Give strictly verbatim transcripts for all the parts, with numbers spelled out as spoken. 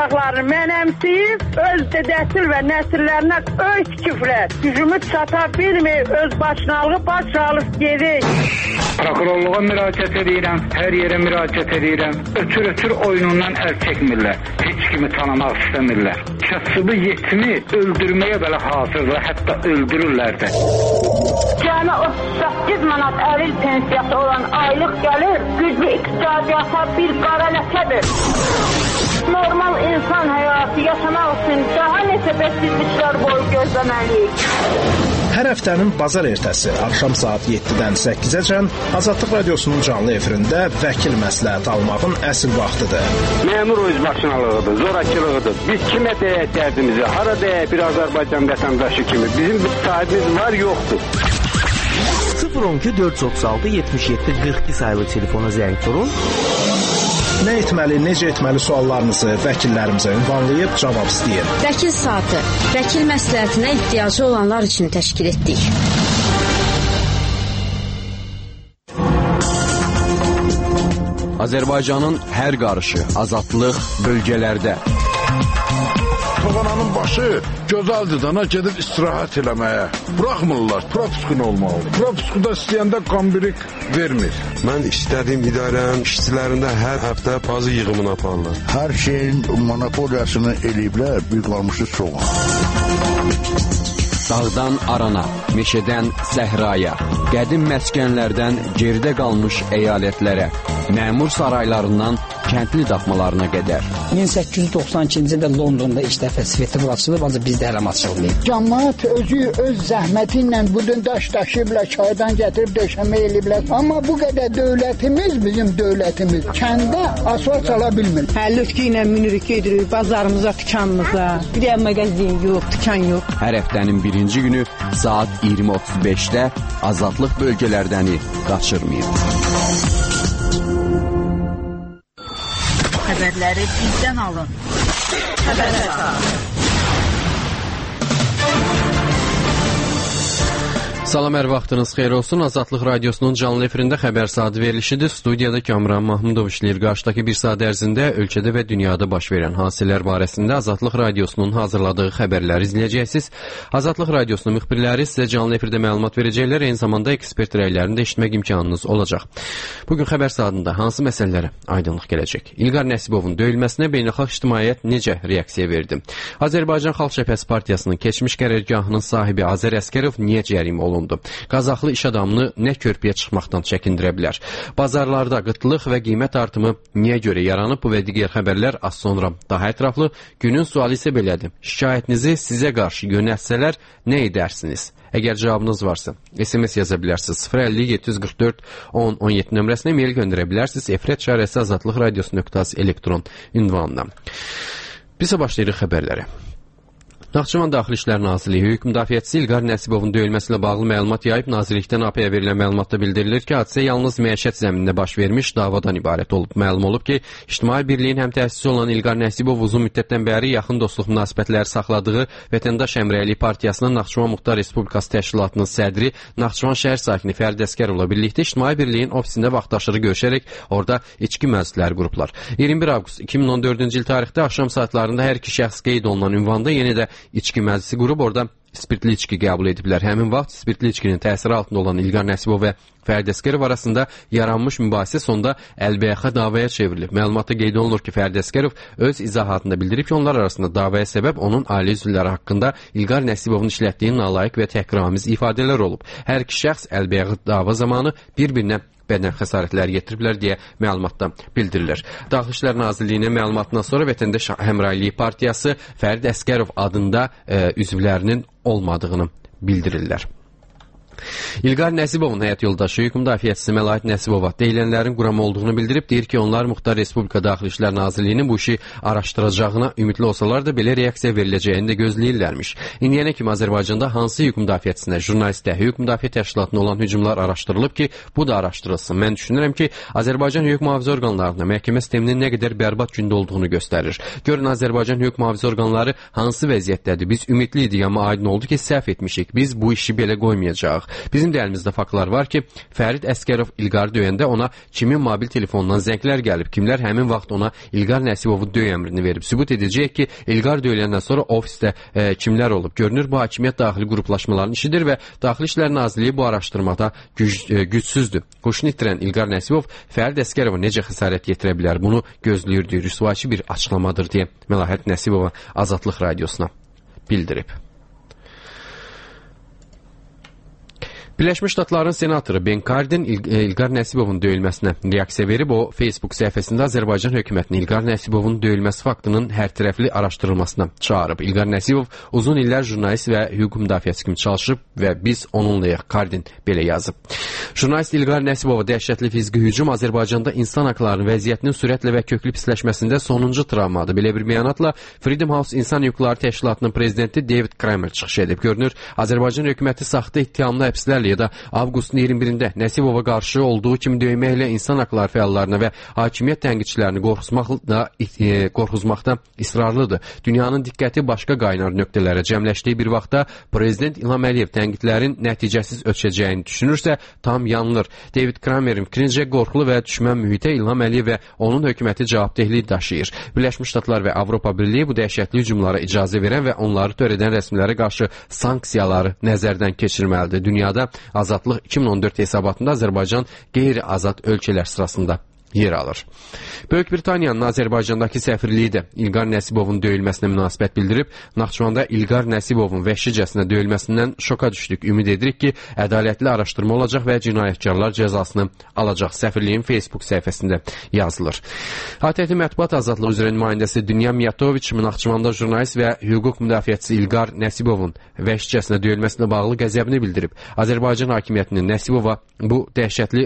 torpaqlarını mənəmsiyib, öz dədəsil və nəsillərinə öz küfrət, gücümü çata bilməyib, öz başınalığı baş alıb gedir. Prokurorluğa müraciət edirəm, hər yerə müraciət edirəm. Ötür-ötür oyunundan əl çəkmirlər, heç kimi tanımaq istəmirlər. Kasıbı yetimi öldürməyə belə hazırlar, hətta öldürürlər də. Cəmi otuz səkkiz manat əlil pensiyası olan aylıq gəlir, güclü iqtisadiyyata bir qara ləkədir. Normal insan həyatı yaşamaq üçün daha neçə bəsizliklər boyu gözləməliyik. Hər həftənin bazar ertəsi axşam saat yeddidən səkkizəcən Azadlıq Radiosunun canlı efirində vəkil məsləhət almağın əsl vaxtıdır. Məmur özbaşınalığıdır, zorakılığıdır. Biz kimə deyək dərdimizi, hara deyək bir Azərbaycan vətəndaşı kimi. Bizim bir sahibimiz var, yoxdur. sıfır on iki dörd yüz otuz altı yetmiş yeddi qırx iki sayılı telefona zəng vurun. Nə etməli, necə etməli suallarınızı vəkillərimizə ünvanlayıb cavab istəyin. Vəkil saatı, vəkil məsləhətinə ehtiyacı olanlar üçün təşkil etdik. Azərbaycanın hər qarışı, azadlıq bölgələrdə. Toğananın başı gözəldir dana gedib istirahət eləməyə. Buraxmırlar, propiskun olmalı. Propiskuda istəyəndə qambirik vermir. Mən istədiyim idarənin işçilərində hər həftə bazı yığımını aparırlar. Hər şeyin monopoliyasını eləyiblər, bir qalmışı çox. Dağdan arana, meşədən səhraya, qədim məskənlərdən geridə qalmış əyalətlərə, məmur saraylarından kəndli daxmalarına qədər. min səkkiz yüz doxsan ikinci ildə Londonda ilk dəfə festival açılıb, ancaq bizdə hələ açılmayıb. Cəmaət özü öz zəhməti ilə budun daş daşıyıblar, çaydan gətirib döşəmə eləyiblər. Amma bu qədər dövlətimiz, bizim dövlətimiz kəndə asfalt çala bilmir. Həllütkü ilə minirik gedirik bazarımıza, dükanımıza. Bir də mağazin yox, dükan yox. Hər həftənin birinci günü saat iyirmi otuz beşdə Azadlıq bölgələrdəni qaçırmayın. Xəbərləri bizdən alın. Xəbər əsas. Salam, hər vaxtınız xeyir olsun. Azadlıq Radiosunun canlı efirində xəbər saatı verilişidir. Studiyada Kamran Mahmudov işləyir. Qarşıdakı bir saat ərzində ölkədə və dünyada baş verən hadisələr barəsində Azadlıq Radiosunun hazırladığı xəbərləri izləyəcəksiniz. Azadlıq Radiosunun müxbirləri sizə canlı efirdə məlumat verəcəklər. Eyni zamanda ekspert rəylərini də eşitmək imkanınız olacaq. Bugün xəbər saatında hansı məsələlərə aydınlıq gələcək? İlqar Nəsibovun döyülməsinə beynəlxalq ictimaiyyət necə reaksiya verdi? Azərbaycan Xalq Cəbhəsi Partiyasının keçmiş qərargahının sahibi Azər Əskərov niyə cərimə olundu? Qazaxlı iş adamını nə körpüyə çıxmaqdan çəkindirə bilər? Bazarlarda qıtlıq və qiymət artımı niyə görə yaranıb? Bu və digər xəbərlər az sonra daha ətraflı. Günün sualı isə belədir. Şikayətinizi sizə qarşı yönəltsələr nə edərsiniz? Əgər cavabınız varsa, S M S yaza bilərsiniz. sıfır əlli yeddi yüz qırx dörd on on yeddi nömrəsinə mail göndərə bilərsiniz. Efret şarəsi azadlıq radiosu nöqtə az elektron ünvanından. Bizə başlayırıq xəbərləri. Naxçıvan Daxili İşlər Nazirliyi Hüquq Müdafiəçisi İlqar Nəsibovun döyülməsi ilə bağlı məlumat yayıb. Nazirlikdən A P-yə verilən məlumatda bildirilir ki, hadisə yalnız məişət zəminində baş vermiş davadan ibarət olub. Məlum olub ki, İctimai Birliyin həm təsisçisi olan İlqar Nəsibov uzun müddətdən bəri yaxın dostluq münasibətləri saxladığı Vətəndaş Həmrəyliyi Partiyasının Naxçıvan Muxtar Respublikası Təşkilatının sədri Naxçıvan şəhər sakini Fərd Əskərovla birlikdə İctimai Birliyin ofisində vaxtaşırı görüşərək orada içki məclisləri qruplar. iyirmi bir avqust iki min on dördüncü il tarixdə axşam saatlarında hər iki şəxs qeyd olunan ünvanda yenə də içki məclisi qurub orada spirtli içki qəbul ediblər. Həmin vaxt spirtli içkinin təsiri altında olan İlqar Nəsibov və Fərd Əskərov arasında yaranmış mübahisə sonda əlbəyaxa davaya çevrilib. Məlumatda qeyd olunur ki, Fərd Əskərov öz izahatında bildirib ki, onlar arasında davaya səbəb onun ailə üzvləri haqqında İlqar Nəsibovun işlətdiyi nalayiq və təhqiramiz ifadələr olub. Hər iki şəxs əlbəyaxa dava zamanı bir-birinə bədən xəsarətləri yetiriblər deyə məlumatda bildirilir. Daxili İşlər Nazirliyinin məlumatından sonra Vətəndaş Həmrəyliyi Partiyası Fərd Əskərov adında e, üzvlərinin olmadığını bildirirlər. İlqar Nəsibovun həyat yoldaşı Hüquq Müdafiəçisi Məlahət Nəsibova deyilənlərin quram olduğunu bildirib, deyir ki, onlar Muxtar Respublika Daxili İşlər Nazirliyinin bu işi araşdıracağına ümidli olsalar da belə reaksiya veriləcəyini də gözləyirlərmiş. İndiyənə kimi Azərbaycanda hansı hüquq müdafiəçisinə, jurnalistə, hüquq müdafiə təşkilatına olan hücumlar araşdırılıb ki, bu da araşdırılsın. Mən düşünürəm ki, Azərbaycan hüquq mühafizə orqanlarına məhkəmə sisteminin nə qədər bərbad gündə olduğunu göstərir. Görün Azərbaycan hüquq mühafizə orqanları hansı vəziyyətdədir? Biz ümidli idik, amma aydın oldu ki, səhv etmişik. Biz bu işi belə qoymayacağıq. Bizim də əlimizdə faktlar var ki, Fərid Əskərov İlqarı döyəndə ona kimin mobil telefonundan zənglər gəlib, kimlər həmin vaxt ona İlqar Nəsibovu döy əmrini verib. Sübut edəcək ki, İlqar döyüləndən sonra ofisdə e, kimlər olub. Görünür, bu hakimiyyət daxili qruplaşmaların işidir və Daxili İşlər Nazirliyi bu araşdırmada güc, e, gücsüzdür. Qoşunu itirən İlqar Nəsibov Fərid Əskərova necə xəsarət yetirə bilər? Bunu gözləyirdi. Rüsvayçı bir açıqlamadır deyə Məlahət Nəsibova Azadlıq Radiosuna bildirib. Birləşmiş Ştatların senatoru Ben Cardin İl İlqar Nəsibovun döyülməsinə reaksiya verib. O, Facebook səhifəsində Azərbaycan hökumətinin İlqar Nəsibovun döyülməsi faktının hərtərəfli araşdırılmasına çağırıb. İlqar Nəsibov uzun illər jurnalist və hüquq müdafiəçisi kimi çalışıb və biz onunlayıq. Cardin belə yazıb. Jurnalist İlqar Nəsibova dəhşətli fiziki hücum Azərbaycanda insan haqlarının vəziyyətinin sürətlə və köklü pisləşməsində sonuncu travmadır. Belə bir bəyanatla Freedom House İnsan Hüquqları Təşkilatının prezidenti David Kramer çıxış edib. Görünür, Azərbaycan hökuməti saxta ittihamlı həbslərlə ya da avqustun iyirmi birində Nəsibova qarşı olduğu kimi döyməklə insan haqları fəallarına və hakimiyyət tənqidçilərini qorxuzmaqda, e, qorxuzmaqda israrlıdır. Dünyanın diqqəti başqa qaynar nöqtələrə cəmləşdiyi bir vaxtda Prezident İlham Əliyev tənqidlərin nəticəsiz ötüşəcəyini düşünürsə tam yanılır. David Kramer'in fikrincə qorxulu və düşmən mühitə İlham Əliyev və onun hökuməti cavabdehliyi daşıyır. Birləşmiş Ştatlar və Avropa Birliyi bu dəhşətli hücumlara icazə verən və onları törədən rəsmilərə qarşı sanksiyaları nəzərdən keçirməlidir. Dünyada Azadlıq iki min on dörd hesabatında Azərbaycan qeyri-azad ölkələr sırasında yer alır. Böyük Britaniyanın Azərbaycandakı səfirliyi də İlqar Nəsibovun döyülməsinə münasibət bildirib. Naxçıvanda İlqar Nəsibovun vəhşicəsinə döyülməsindən şoka düşdük. Ümid edirik ki, ədalətli araşdırma olacaq və cinayətkarlar cəzasını alacaq. Səfirliyin Facebook səhifəsində yazılır. A T T Mətbuat Azadlığı üzrə nümayəndəsi Dünya Miyatoviç Naxçıvanda jurnalist və hüquq müdafiəçisi İlqar Nəsibovun vəhşicəsinə döyülməsinə bağlı qəzəbini bildirib. Azərbaycan hakimiyyətinin Nəsibova bu dəhşətli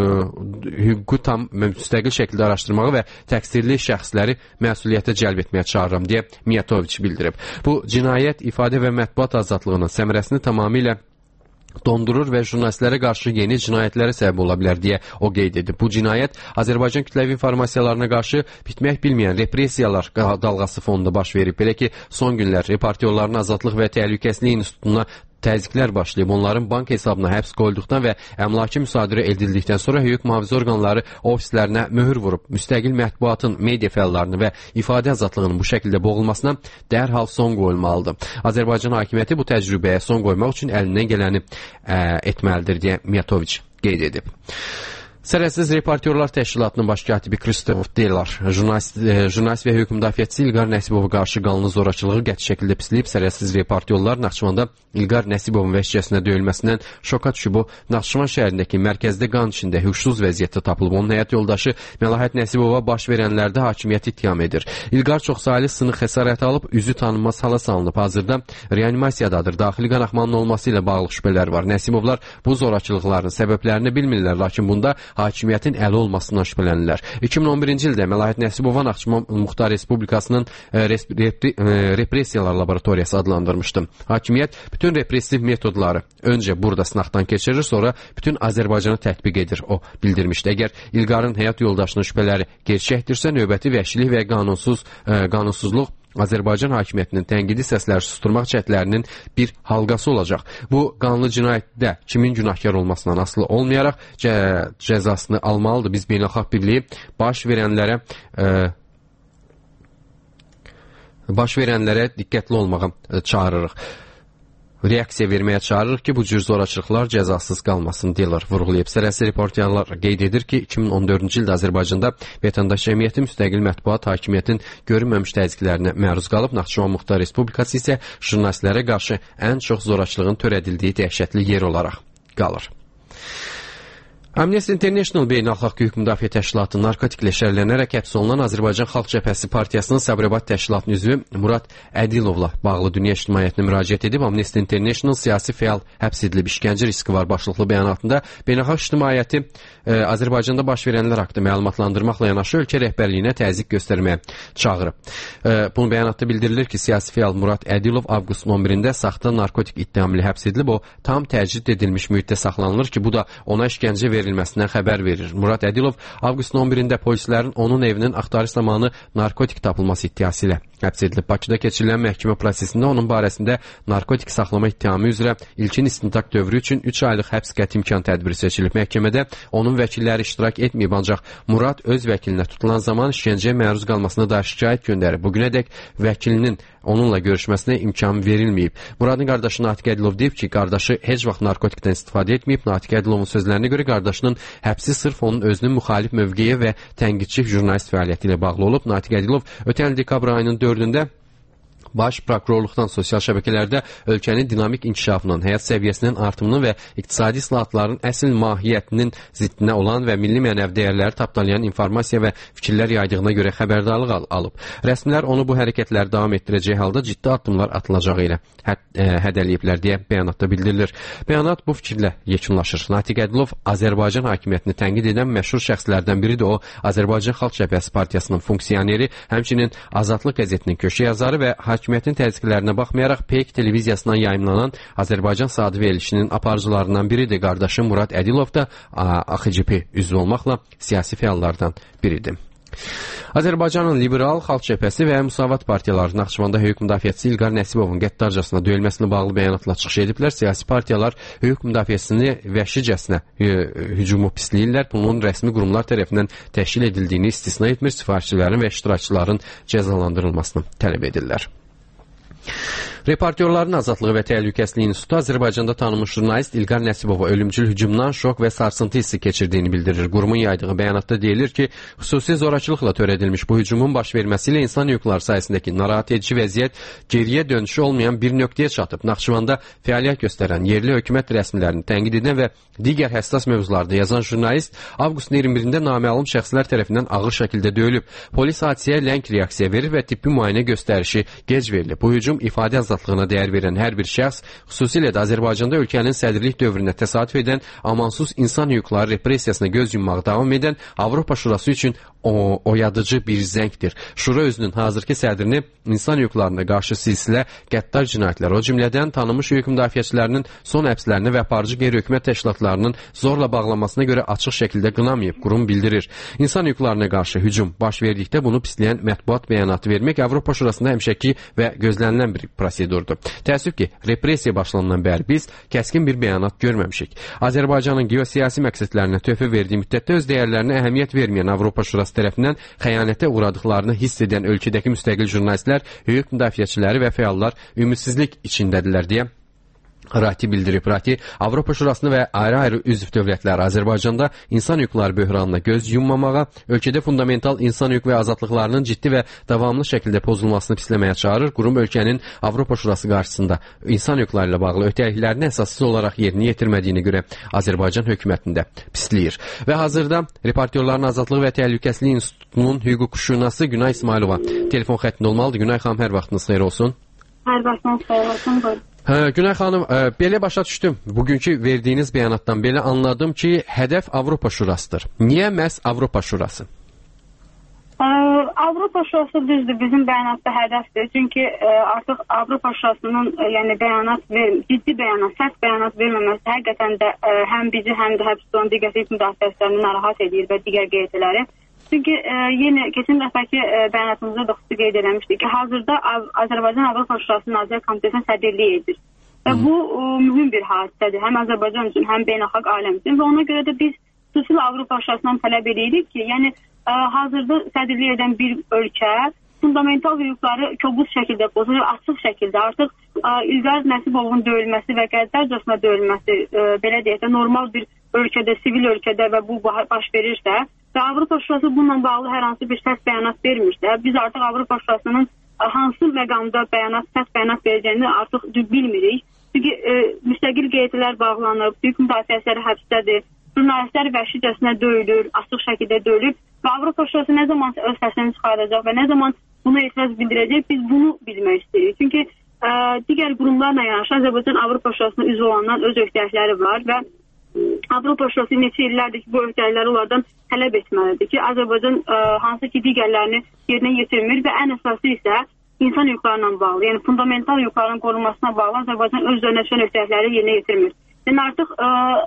hüququ tam müstəqil şəkildə araşdırmağı və təqsirli şəxsləri məsuliyyətə cəlb etməyə çağırıram deyə Miyatoviç bildirib. Bu cinayət ifadə və mətbuat azadlığının səmərəsini tamamilə dondurur və jurnalistlərə qarşı yeni cinayətlərə səbəb ola bilər deyə o qeyd edib. Bu cinayət Azərbaycan kütləvi informasiyalarına qarşı bitmək bilməyən repressiyalar dalğası fonunda baş verib. Belə ki, son günlər reportyorların Azadlıq və Təhlükəsizlik İnstitutuna təzyiqlər başlayıb. Onların bank hesabına həbs qoyulduqdan və əmlaki müsadirə edildikdən sonra hüquq mühafizə orqanları ofislərinə möhür vurub. Müstəqil mətbuatın, media fəallarını və ifadə azadlığının bu şəkildə boğulmasına dərhal son qoyulmalıdır. Azərbaycan hakimiyyəti bu təcrübəyə son qoymaq üçün əlindən gələni ə, etməlidir deyə Miyatoviç qeyd edib. Sərhədsiz Reportyorlar Təşkilatının baş katibi Kristof Delar, jurnalist, e, jurnalist və hüquq müdafiəçisi İlqar Nəsibova qarşı qanlı zorakılığı qəti şəkildə pisləyib. Sərhədsiz Reportyorlar Naxçıvanda İlqar Nəsibovun vəhşicəsinə döyülməsindən şoka düşüb. O, Naxçıvan şəhərindəki mərkəzdə qan içində huşsuz vəziyyətdə tapılıb. Onun həyat yoldaşı Məlahət Nəsibova baş verənlərdə hakimiyyəti ittiham edir. İlqar çoxsaylı sınıq xəsarət alıb, üzü tanınmaz hala salınıb. Hazırda reanimasiyadadır. Daxili qanaxmanın olması ilə bağlı şübhələr var. Nəsibovlar bu zorakılıqların səbəblərini bilmirlər, lakin bunda hakimiyyətin əli olmasından şübhələnirlər. iki min on birinci ildə Məlahət Nəsibova Naxçıvan Muxtar Respublikasının e, repri, e, repressiyalar laboratoriyası adlandırmışdı. Hakimiyyət bütün repressiv metodları öncə burada sınaqdan keçirir, sonra bütün Azərbaycana tətbiq edir, o bildirmişdi. Əgər İlqarın həyat yoldaşının şübhələri gerçəkdirsə, növbəti vəhşilik və qanunsuz, e, qanunsuzluq Azərbaycan hakimiyyətinin tənqidi səsləri susturmaq cəhdlərinin bir halqası olacaq. Bu qanlı cinayətdə kimin günahkar olmasından asılı olmayaraq cə cəzasını almalıdır. Biz beynəlxalq birliyi baş verənlərə e, baş verənlərə diqqətli olmağa e, çağırırıq. Reaksiya verməyə çağırırıq ki, bu cür zorakılıqlar cəzasız qalmasın deyilir, vurğulayıb. Sərhədsiz Reportyorlar qeyd edir ki, iki min on dördüncü ildə Azərbaycanda vətəndaş cəmiyyəti müstəqil mətbuat hakimiyyətin görünməmiş təzyiqlərinə məruz qalıb. Naxçıvan Muxtar Respublikası isə jurnalistlərə qarşı ən çox zorakılığın törədildiyi dəhşətli yer olaraq qalır. Amnesty International Beynəlxalq Hüquq Müdafiə Təşkilatı narkotiklə şərlənərək həbs olunan Azərbaycan Xalq Cəbhəsi Partiyasının Sabirabad Təşkilatının üzvü Murad Ədilovla bağlı dünya ictimaiyyətinə müraciət edib. Amnesty International siyasi fəal həbs edilib, işgəncə riski var başlıqlı bəyanatında beynəlxalq ictimaiyyəti e, Azərbaycanda baş verənlər haqqında məlumatlandırmaqla yanaşı ölkə rəhbərliyinə təzyiq göstərməyə çağırıb. E, bunun bəyanatda bildirilir ki, siyasi fəal Murad Ədilov avqustun on birində saxta narkotik ittihamı ilə həbs edilib. O tam təcrid edilmiş mühitdə saxlanılır ki, bu da ona işgəncə verilir verilməsindən xəbər verir. Murad Ədilov avqustun on birində polislərin onun evinin axtarış zamanı narkotik tapılması iddiası ilə həbs edilib. Bakıda keçirilən məhkəmə prosesində onun barəsində narkotik saxlama ittihamı üzrə ilkin istintaq dövrü üçün üç aylıq həbs qəti imkan tədbiri seçilib. Məhkəmədə onun vəkilləri iştirak etməyib, ancaq Murad öz vəkilinə tutulan zaman işgəncəyə məruz qalmasına dair şikayət göndərib. Bugünədək vəkilinin onunla görüşməsinə imkan verilməyib. Muradın qardaşı Natiq Ədilov deyib ki, qardaşı heç vaxt narkotikdən istifadə etməyib. Natiq Ədilovun sözlərinə görə qardaşının həbsi sırf onun özünün müxalif mövqeyə və tənqidçi jurnalist fəaliyyəti ilə bağlı olub. Natiq Ədilov ötən il dekabr ayının dördündə Baş prokurorluqdan sosial şəbəkələrdə ölkənin dinamik inkişafının, həyat səviyyəsinin artımının və iqtisadi islahatların əsl mahiyyətinin ziddinə olan və milli mənəvi dəyərləri tapdalayan informasiya və fikirlər yaydığına görə xəbərdarlıq al alıb. Rəsmilər onu bu hərəkətləri davam etdirəcəyi halda ciddi addımlar atılacağı ilə həd hədələyiblər deyə bəyanatda bildirilir. Bəyanat bu fikirlə yekunlaşır. Natiq Ədilov Azərbaycan hakimiyyətini tənqid edən məşhur şəxslərdən biridir. O, Azərbaycan Xalq Cəbhəsi Partiyasının funksioneri, həmçinin Azadlıq qəzetinin köşə yazarı və hakimiyyətin təzyiqlərinə baxmayaraq Peyk televiziyasından yayımlanan Azərbaycan saatı verilişinin aparıcılarından biridir. Qardaşı Murad Ədilov da A X C P üzvü olmaqla siyasi fəallardan biridir. Azərbaycanın Liberal, Xalq Cəbhəsi və Müsavat partiyaları Naxçıvanda hüquq müdafiəçisi İlqar Nəsibovun qəddarcasına döyülməsinə bağlı bəyanatla çıxış ediblər. Siyasi partiyalar hüquq müdafiəsini vəhşicəsinə hücumu pisləyirlər. Bunun rəsmi qurumlar tərəfindən təşkil edildiyini istisna etmir, sifarişçilərin və iştirakçıların cəzalandırılmasını tələb edirlər. Reportyorların Azadlığı və Təhlükəsizliyi İnstitutu Azərbaycanda tanınmış jurnalist İlqar Nəsibova ölümcül hücumdan şok və sarsıntı hissi keçirdiyini bildirir. Qurumun yaydığı bəyanatda deyilir ki, xüsusi zorakılıqla törədilmiş bu hücumun baş verməsi ilə insan hüquqları sayəsindəki narahat edici vəziyyət geriyə dönüşü olmayan bir nöqtəyə çatıb. Naxçıvanda fəaliyyət göstərən, yerli hökumət rəsmilərini tənqid edən və digər həssas mövzularda yazan jurnalist avqustun iyirmi birində naməlum şəxslər tərəfindən ağır şəkildə döyülüb. Polis hadisəyə ləng reaksiya verir və tibbi müayinə göstərişi gec verilib. Bu hücum ifadə azadlığına dəyər verən hər bir şəxs, xüsusilə də Azərbaycanda ölkənin sədrlik dövründə təsadüf edən amansız insan hüquqları repressiyasına göz yummağa davam edən Avropa Şurası üçün o, oyadıcı bir zəngdir. Şura özünün hazırki sədrini insan hüquqlarına qarşı silsilə qəddar cinayətlər, o cümlədən tanınmış hüquq müdafiəçilərinin son həbslərini və aparıcı qeyri-hökumət təşkilatlarının zorla bağlanmasına görə açıq şəkildə qınamayıb, qurum bildirir. İnsan hüquqlarına qarşı hücum baş verdikdə bunu pisləyən mətbuat bəyanatı vermək Avropa Şurasında həmişəki və gözlənilən bir prosedurdur. Təəssüf ki, repressiya başlanandan bəri biz kəskin bir bəyanat görməmişik. Azərbaycanın geosiyasi məqsədlərinə töhfə verdiyi müddətdə öz dəyərlərinə əhəmiyyət verməyən Avropa Şurası tərəfindən xəyanətə uğradıqlarını hiss edən ölkədəki müstəqil jurnalistlər, hüquq müdafiəçiləri və fəallar ümidsizlik içindədirlər deyə Rati bildirib. Rati, Avropa Şurasını və ayrı-ayrı üzv dövlətlər Azərbaycanda insan hüquqları böhranına göz yummamağa, ölkədə fundamental insan hüquq və azadlıqlarının ciddi və davamlı şəkildə pozulmasını pisləməyə çağırır. Qurum ölkənin Avropa Şurası qarşısında insan hüquqları ilə bağlı öhdəliklərini əsassız olaraq yerinə yetirmədiyini görə Azərbaycan hökumətində pisləyir. Və hazırda Reportyorların Azadlığı və Təhlükəsizliyi İnstitutunun hüquqşünası Günay İsmailova telefon xəttində olmalıdır. Günay xanım, hər vaxtınız xeyir olsun. Hər vaxtınız xeyir olsun. Buyurun. Hə, Günay xanım, ə, belə başa düşdüm. Bugünkü verdiyiniz bəyanatdan belə anladım ki, hədəf Avropa Şurasıdır. Niyə məhz Avropa Şurası? Ə, Avropa Şurası düzdür, bizim bəyanatda hədəfdir. Çünki ə, artıq Avropa Şurasının ə, yəni bəyanat ver, ciddi bəyanat, sərt bəyanat verməməsi həqiqətən də ə, həm bizi, həm də həbs olunan digər hüquq müdafiəçilərini narahat edir və digər qeydiləri. Çünki ə, yenə keçən dəfəki ə, bəyanatımızda da xüsusi qeyd eləmişdik ki, hazırda Azərbaycan Avropa Şurası Nazirlər Komitəsinə sədrlik edir. Və bu ə, mühüm bir hadisədir, həm Azərbaycan üçün, həm beynəlxalq aləm üçün. Və ona görə də biz xüsusilə Avropa Şurasından tələb edirik ki, yəni ə, hazırda sədrlik edən bir ölkə fundamental hüquqları kobud şəkildə pozur, açıq şəkildə artıq ə, İlqar Nəsibovun döyülməsi və qəddarcasına döyülməsi ə, belə deyək də normal bir ölkədə, sivil ölkədə və bu baş verirsə və Avropa Şurası bununla bağlı hər hansı bir sərt bəyanat vermirsə, biz artıq Avropa Şurasının hansı məqamda bəyanat, sərt bəyanat verəcəyini artıq bilmirik. Çünki e, müstəqil qeydlər bağlanıb, hüquq müdafiəçiləri həbsdədir, jurnalistlər vəhşicəsinə döyülür, açıq şəkildə döyülür və Avropa Şurası nə zaman öz səsini çıxardacaq və nə zaman buna etiraz bildirəcək, biz bunu bilmək istəyirik. Çünki e, digər qurumlarla yanaşı Azərbaycan Avropa Şurasının üzv olanların öz öhdəlikləri var və Avropa Şurası neçə illərdir ki, bu öhdəlikləri onlardan tələb etməlidir ki, Azərbaycan ə, hansı ki digərlərini yerinə yetirmir və ən əsası isə insan hüquqlarına bağlı, yəni fundamental hüquqların qorunmasına bağlı Azərbaycan öz üzərinə düşən öhdəlikləri yerinə yetirmir. Yəni artıq ə,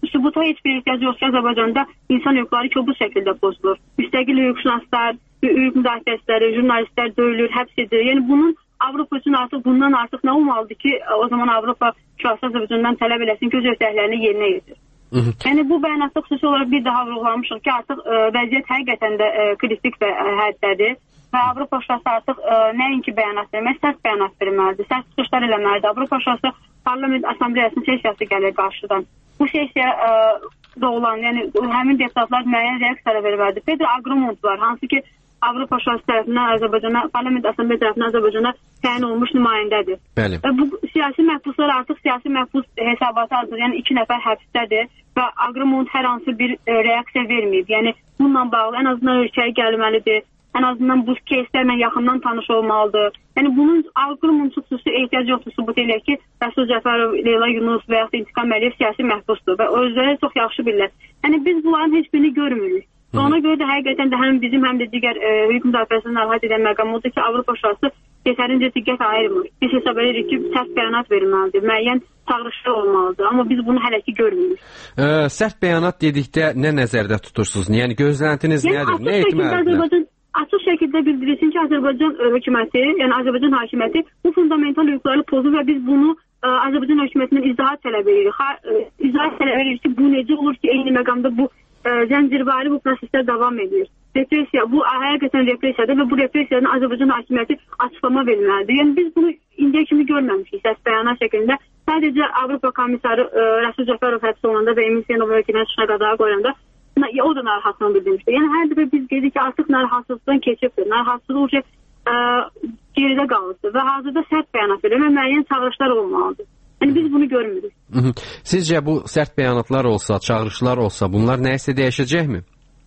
sübuta heç bir ehtiyac yox ki, Azərbaycanda insan hüquqları ki, bu şəkildə pozulur. Müstəqil hüquqşünaslar, hüquq müdafiəçiləri, jurnalistlər döyülür, həbs edilir. Yəni bunun Avropa üçün artıq bundan artıq nə olmalıdır ki, o zaman Avropa şahsı Azərbaycandan tələb eləsin ki, öz öhdəliklərini yerinə yetir. Yəni bu bəyanatda xüsusi olaraq bir daha vurğulamışıq ki, artıq ə, vəziyyət həqiqətən də ə, kritik və ə, həddədir və Avropa şurası artıq ə, nəinki bəyanat vermək, sərt bəyanat verməlidir, sərt çıxışlar eləməlidir. Avropa şurası Parlament Assambleyasının sessiyası gəlir qarşıdan. Bu sessiya ə, da olan, yəni həmin deputatlar müəyyən reaksiya verməlidir. Pedro Agrumont var, hansı ki Avropa şurası tərəfindən Azərbaycana, Parlament Assambley tərəfindən Azərbaycana təyin olunmuş nümayəndədir. Bəli. Bu siyasi məhbuslar artıq siyasi məhbus hesabatı alır, yəni iki nəfər həbsdədir və Agrumont hər hansı bir e, reaksiya verməyib. Yəni bununla bağlı ən azından ölkəyə gəlməlidir, ən azından bu keyslərlə yaxından tanış olmalıdır. Yəni bunun Agrumont xüsusi ehtiyac yoxdur, sübut eləyək ki, Rəsul Cəfərov, Leyla Yunus və yaxud İntiqam Əliyev siyasi məhbusdur və özləri çox yaxşı bilirlər. Yəni biz bunların heç birini görmürük. Hı. Ona görə də həqiqətən də həm bizim, həm də digər e, hüquq müdafiəsini narahat edən məqam odur ki, Avropa şurası yetərincə diqqət ayırmır. Biz hesab edirik ki, sərt bəyanat verilməlidir, müəyyən çağırışlar olmalıdır, amma biz bunu hələ ki görmürük. E, sərt bəyanat dedikdə nə nəzərdə tutursunuz? Yəni gözləntiniz yəni, nədir? Nə etməlidir? Açıq şəkildə bildirilsin ki, Azərbaycan hökuməti, yəni Azərbaycan hakimiyyəti bu fundamental hüquqları pozur və biz bunu ə, Azərbaycan hökumətindən izahat tələb edirik. Ha, ə, izahat tələb edirik ki, bu necə olur ki, eyni məqamda bu ə, zəncirvari bu proseslər davam edir. Repressiya, bu həqiqətən repressiyadır və bu repressiyanın Azərbaycan hakimiyyəti açıqlama verməlidir. Yəni biz bunu indiyə kimi görməmişik səs bəyanat şəklində. Sadəcə Avropa komissarı ə, Rəsul Cəfərov həbs olunanda və Emin Hüseynov hökumətin çıxışına qadağa qoyulanda o da narahatlığını bildirmişdi. Yəni hər dəfə biz dedik ki, artıq narahatlıqdan keçibdir. Narahatlıq e, geridə qalıbdır və hazırda sərt bəyanat verir və müəyyən çağırışlar olmalıdır. Yəni biz bunu görmürük. Hı -hı. Sizcə bu sərt bəyanatlar olsa, çağırışlar olsa, bunlar nəyisə dəyişəcəkmi?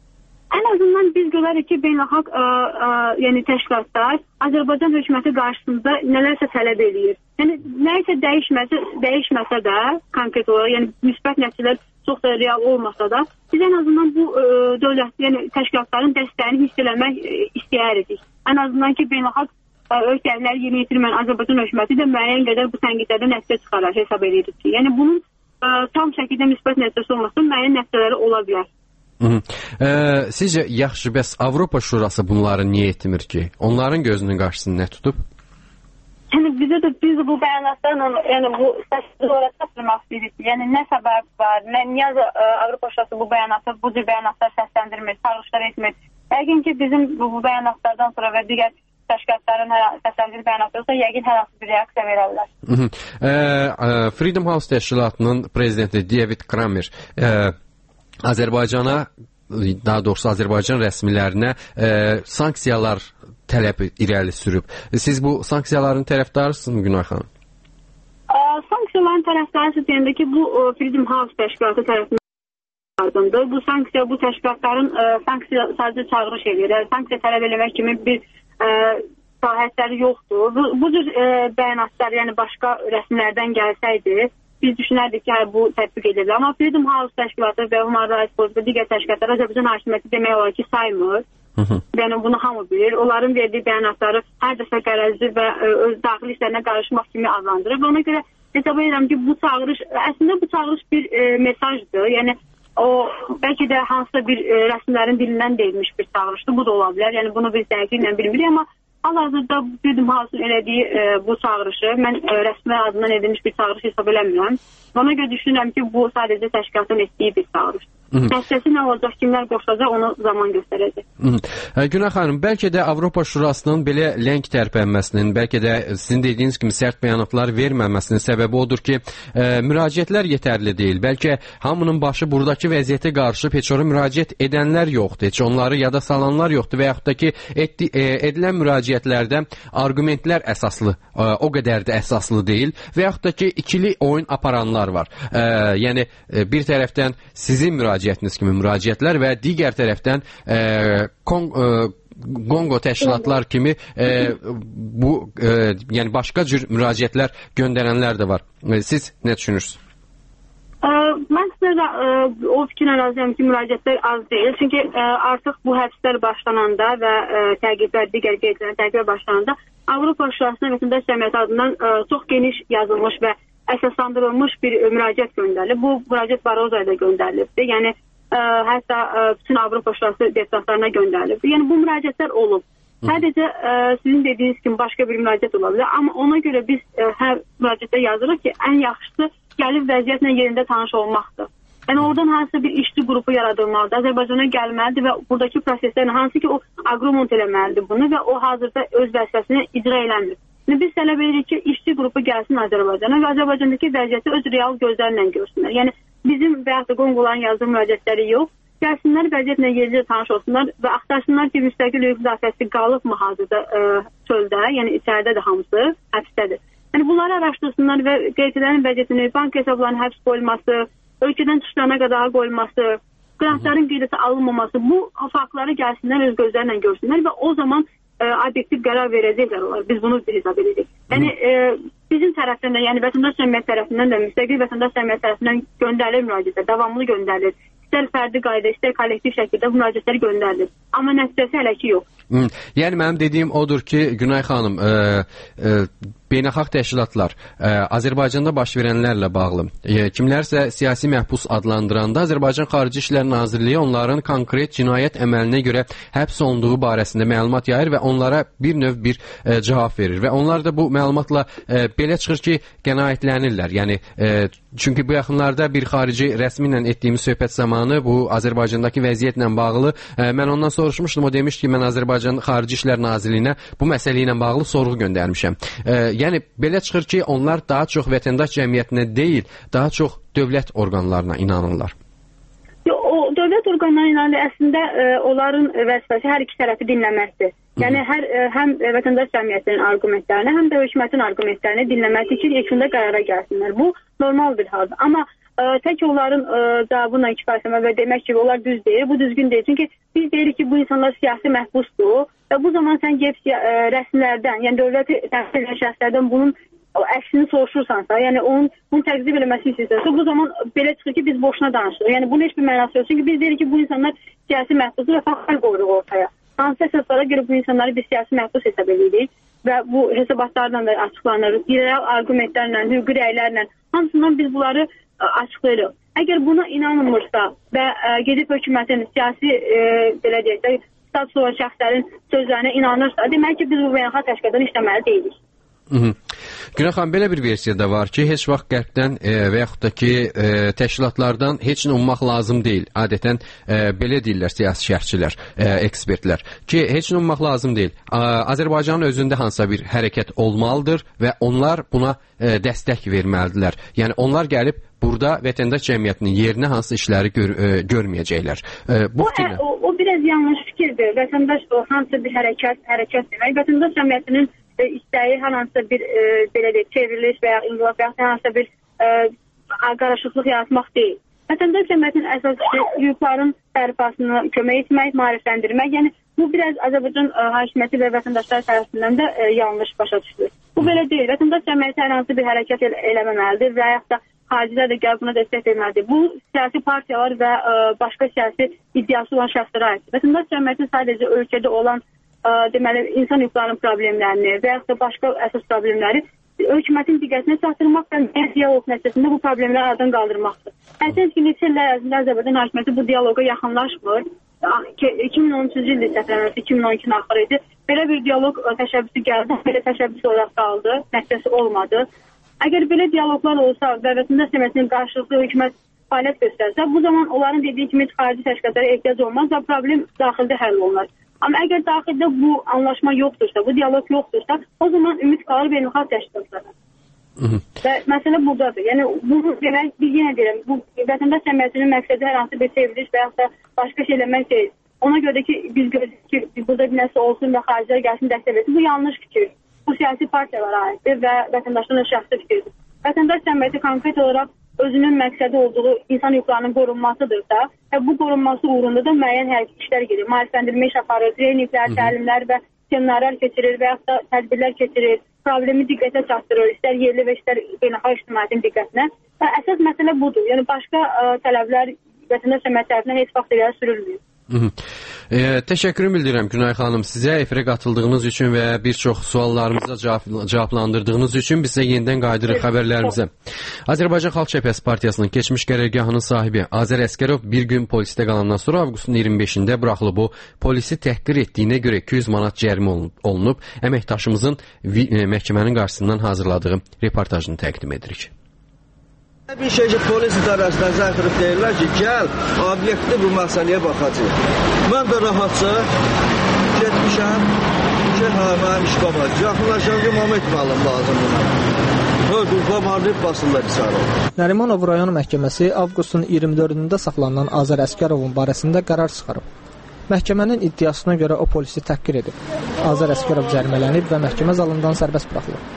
Ən azından biz görərik ki, beynəlxalq ə, ə, yəni təşkilatlar Azərbaycan hökuməti qarşısında nələrsə tələb eləyir. Yəni nəyisə dəyişməsə, dəyişməsə də konkret olaraq, yəni müsbət nəticələr çox da real olmasa da, biz ən azından bu ə, dövlət, yəni təşkilatların dəstəyini hiss eləmək ə, istəyərik. Ən azından ki, beynəlxalq öhdəlikləri yerinə yetirməyən Azərbaycan hökuməti də müəyyən qədər bu tənqidlərdən nəticə çıxarar, hesab edirik ki, yəni bunun ə, tam şəkildə müsbət nəticəsi olmasa müəyyən nəticələri ola bilər. Hı -hı. Ee, sizcə yaxşı, bəs Avropa Şurası bunları niyə etmir ki? Onların gözünün qarşısını nə tutub? Yəni bizə də biz bu bəyanatlarla, yəni bu səssiz olaraq tapılmaq istəyirik. Yəni nə səbəb var, nə, niyə Avropa Şurası bu bəyanatı, bu cür bəyanatlar səsləndirmir, çağırışlar etmir? Yəqin ki, bizim bu, bu bəyanatlardan sonra və digər təşkilatların səsləndirdiyi bəyanatlar olsa, yəqin hər hansı bir reaksiya verərlər. Ee, Freedom House təşkilatının prezidenti David Kramer e, Azərbaycana, daha doğrusu Azərbaycan rəsmilərinə e, sanksiyalar tələb irəli sürüb. Siz bu sanksiyaların tərəfdarısınız Günay xanım? E, sanksiyaların tərəfdarısı deyəndə ki, bu o, Freedom House təşkilatı tərəfindən bu sanksiya, bu təşkilatların e, sanksiya sadəcə çağırış edir. Yəni, sanksiya tələb eləmək kimi bir e, sahətləri yoxdur. Bu, bu cür e, bəyanatlar, yəni başqa rəsmilərdən gəlsəydi, biz düşünərdik ki, bu tətbiq edilir. Amma Freedom House təşkilatı və Human Rights Watch və digər təşkilatlar Azərbaycan hakimiyyəti demək olar ki, saymır. Hı -hı. Yəni bunu hamı bilir. Onların verdiği bəyanatları hər dəfə qərəzli və ə, öz daxili işlərinə qarışmaq kimi adlandırır. Və ona görə hesab edirəm ki, bu çağırış, əslində bu çağırış bir e, mesajdır. Yəni o bəlkə də hansısa bir e, rəsmilərin dilindən deyilmiş bir çağırışdır. Bu da ola bilər. Yəni bunu biz dəqiqliklə bilmirik, amma hal-hazırda Freedom House'un elədiyi e, bu çağırışı mən e, rəsmilər adından edilmiş bir çağırış hesab eləmirəm. Ona görə düşünürəm ki, bu sadəcə təşkilatın etdiyi bir çağırışdır. Nəticəsi nə olacaq, kimlər qoşulacaq, onu zaman göstərəcək. Günay xanım, bəlkə də Avropa Şurasının belə ləng tərpənməsinin, bəlkə də sizin dediyiniz kimi sərt bəyanatlar verməməsinin səbəbi odur ki, e, müraciətlər yetərli deyil. Bəlkə hamının başı buradakı vəziyyətə qarışıb, heç ora müraciət edənlər yoxdur, heç onları yada salanlar yoxdur və yaxud da ki, etdi, e, edilən müraciətlərdə argumentlər əsaslı, e, o qədər də əsaslı deyil və yaxud da ki, ikili oyun aparanlar var. E, yəni, e, bir tərəfdən sizin müraciətlər müraciətiniz kimi müraciətlər və digər tərəfdən e, Kong, e, Kongo təşkilatlar kimi e, bu e, yəni başqa cür müraciətlər göndərənlər də var. E, siz nə düşünürsünüz? E, mən sizə də e, o fikirlə razıyam ki, müraciətlər az deyil. Çünki e, artıq bu həbslər başlananda və e, təqiblər, digər qeydlər təqiblər başlananda Avropa Şurasının vətəndaş cəmiyyəti adından e, çox geniş yazılmış və əsaslandırılmış bir müraciət göndərilib. Bu müraciət Barrosoya da göndərilibdir. Yəni ə, hətta ə, bütün Avropa Şurası deputatlarına göndərilibdir. Yəni bu müraciətlər olub. Sadəcə ə, sizin dediyiniz kimi başqa bir müraciət ola bilər. Amma ona görə biz ə, hər müraciətdə yazırıq ki, ən yaxşısı gəlib vəziyyətlə yerində tanış olmaqdır. Yəni oradan hansısa bir işçi qrupu yaradılmalıdır. Azərbaycana gəlməlidir və buradakı proseslərin hansı ki o aqromont eləməlidir bunu və o hazırda öz vəzifəsini icra eləmir. Yəni biz tələb edirik ki, işçi qrupu gəlsin Azərbaycana və Azərbaycandakı vəziyyəti öz real gözlərlə görsünlər. Yəni bizim və yaxud da Qonqoların yazdığı müraciətləri yox, gəlsinlər vəziyyətlə yerində tanış olsunlar və axtarsınlar ki, müstəqil hüquq müdafiəsi qalıbmı hazırda ə, çöldə, yəni içəridədir hamısı, həbsdədir. Yəni bunları araşdırsınlar və qeydilərin vəziyyətini, bank hesablarının həbs qoyulması, ölkədən çıxışlarına qadağa qoyulması, qrantların qeydata alınmaması, bu faktları gəlsinlər öz gözlərlə görsünlər və o zaman ə, obyektiv qərar verəcəklər olar. Biz bunu hesab edirik. Yəni ə, bizim tərəfindən, yəni vətəndaş cəmiyyət tərəfindən də müstəqil vətəndaş cəmiyyət tərəfindən göndərilir müraciətlər, davamlı göndərilir. İstər fərdi qayda, istər kollektiv şəkildə bu müraciətləri göndərilir. Amma nəticəsi hələ ki yox. Hı. Yəni mənim dediyim odur ki, Günay xanım, ə, ə, beynəlxalq təşkilatlar ə, Azərbaycanda baş verənlərlə bağlı ə, kimlərsə siyasi məhbus adlandıranda Azərbaycan Xarici İşlər Nazirliyi onların konkret cinayət əməlinə görə həbs olunduğu barəsində məlumat yayır və onlara bir növ bir ə, cavab verir və onlar da bu məlumatla ə, belə çıxır ki, qənaətlənirlər. Yəni ə, çünki bu yaxınlarda bir xarici rəsmi ilə etdiyimiz söhbət zamanı bu Azərbaycandakı vəziyyətlə bağlı ə, mən ondan soruşmuşdum, o demişdi ki, mən Azərbaycan Xarici İşlər Nazirliyinə bu məsələ ilə bağlı sorğu göndərmişəm. E, yəni belə çıxır ki, onlar daha çox vətəndaş cəmiyyətinə deyil, daha çox dövlət orqanlarına inanırlar. O dövlət orqanlarına inanırlar. Əslində e, onların vəzifəsi hər iki tərəfi dinləməkdir. Yəni hər e, həm vətəndaş cəmiyyətinin arqumentlərini, həm də hökumətin arqumentlərini dinləməkdir ki, yekunda qərara gəlsinlər. Bu normal bir haldır. Amma Ə, tək onların ə, cavabına kifayətlənmək və demək ki, onlar düz deyir, bu düzgün deyil. Çünki biz deyirik ki, bu insanlar siyasi məhbusdur və bu zaman sən gedib ə, rəsmilərdən, yəni dövləti təmsil edən şəxslərdən bunun əksini soruşursansa, yəni onun bunu təqzib eləməsi istəyirsə, bu zaman belə çıxır ki, biz boşuna danışırıq. Yəni bunun heç bir mənası yox. Çünki biz deyirik ki, bu insanlar siyasi məhbusdur və faktlar qoyuruq ortaya. Hansı əsaslara görə bu insanları biz siyasi məhbus hesab edirik və bu hesabatlardan da açıqlanır, real argumentlərlə, hüquqi rəylərlə, hamısından biz bunları açıqlayırıq. Əgər buna inanılmırsa və ə, gedib hökumətin siyasi ə, belə deyək də status olan şəxslərin sözlərinə inanırsa, demək ki, biz bu beynəlxalq təşkilatdan işləməli deyilik. Günay xanım, belə bir versiya da var ki, heç vaxt qərbdən e, və yaxud da ki e, təşkilatlardan heç nə ummaq lazım deyil. Adətən e, belə deyirlər siyasi şərhçilər, e, ekspertlər ki, heç nə ummaq lazım deyil. A, Azərbaycanın özündə hansısa bir hərəkət olmalıdır və onlar buna e, dəstək verməlidirlər. Yəni onlar gəlib burada vətəndaş cəmiyyətinin yerinə hansı işləri gör, e, görməyəcəklər. E, bu o, ə, o, o biraz yanlış fikirdir. Vətəndaş o hansı bir hərəkət, hərəkət demək, vətəndaş cəmiyyətinin e, istəyi hər hansısa bir e, belə deyək, çevriliş və ya inqilab və ya hər hansısa bir e, qarışıqlıq yaratmaq deyil. Vətəndaş cəmiyyətinin əsas hüquqların bərpasını kömək etmək, maarifləndirmək, yəni bu biraz Azərbaycan e, hakimiyyəti və vətəndaşlar tərəfindən də e, yanlış başa düşülür. Bu belə deyil. Vətəndaş cəmiyyəti hər hansı bir hərəkət el eləməməlidir və ya da xaricilər də gəlib buna dəstək verməlidir. Bu siyasi partiyalar və ə, başqa siyasi iddiası olan şəxslərə aiddir. Vətəndaş cəmiyyəti sadəcə ölkədə olan ə, deməli insan hüquqlarının problemlərini və ya da başqa əsas problemləri hökumətin diqqətinə çatdırmaq və dialoq nəticəsində bu problemləri aradan qaldırmaqdır. Əsas ki, neçə illər ərzində Azərbaycan hakimiyyəti bu dialoqa yaxınlaşmır. iki min on üçüncü ildə səfərləməsi, iki min on ikinin axırı idi. Belə bir dialoq təşəbbüsü gəldi, belə təşəbbüs olaraq qaldı, nəticəsi olmadı. Əgər belə dialoqlar olsa və vətəndaş cəmiyyətinin qarşılıqlı hökumət fəaliyyət göstərsə, bu zaman onların dediyi kimi xarici təşkilatlara ehtiyac olmaz və problem daxildə həll olunur. Amma əgər daxildə bu anlaşma yoxdursa, bu dialoq yoxdursa, o zaman ümid qalır beynəlxalq təşkilatlara. Və məsələ buradadır. Yəni bunu demək, bir yenə deyirəm, bu vətəndaş cəmiyyətinin məqsədi hər hansı bir çevriliş və ya da başqa şey eləmək deyil. Ona görə ki, biz görürük ki, burada bir nəsə olsun və xaricilər gəlsin dəstək versin. Bu yanlış fikir. Bu siyasi partiyalara aiddir və vətəndaşların şəxsi fikirdir. Vətəndaş cəmiyyəti konkret olaraq özünün məqsədi olduğu insan hüquqlarının qorunmasıdırsa və bu qorunması uğrunda da müəyyən hərəkət işlər gedir. Maarifləndirmə iş aparır, treninqlər, təlimlər və seminarlar keçirir və ya da tədbirlər keçirir, problemi diqqətə çatdırır, istər yerli və istər beynəlxalq ictimaiyyətin diqqətinə. Və əsas məsələ budur. Yəni başqa ə, tələblər vətəndaş cəmiyyəti tərəfindən heç vaxt irəli sürülmür. E, təşəkkür bildirirəm Günay xanım sizə efirə qatıldığınız üçün və bir çox suallarımıza cavab, cavablandırdığınız üçün biz sizə yenidən qayıdırıq xəbərlərimizə. Azərbaycan Xalq Cəbhəsi Partiyasının keçmiş qərargahının sahibi Azər Əsgərov bir gün polisdə qalandan sonra avqustun iyirmi beşində buraxılıb. O, polisi təhqir etdiyinə görə iki yüz manat cərimə olunub. Əməkdaşımızın məhkəmənin qarşısından hazırladığı reportajını təqdim edirik. Bir şey ki, polis idarəsindən zəng edib deyirlər ki, gəl, obyekti bu məsələyə baxacaq. Mən də rahatca getmişəm ki, hə, mənim iş qamacaq. Yaxınlaşam ki, Mehmet müəllim lazımdır. Öldür, qamarlayıb basırlar içəri. Nərimanov rayon məhkəməsi avqustun iyirmi dördündə saxlanılan Azər Əsgərovun barəsində qərar çıxarıb. Məhkəmənin iddiasına görə o polisi təhqir edib. Azər Əsgərov cərimələnib və məhkəmə zalından sərbəst buraxılıb.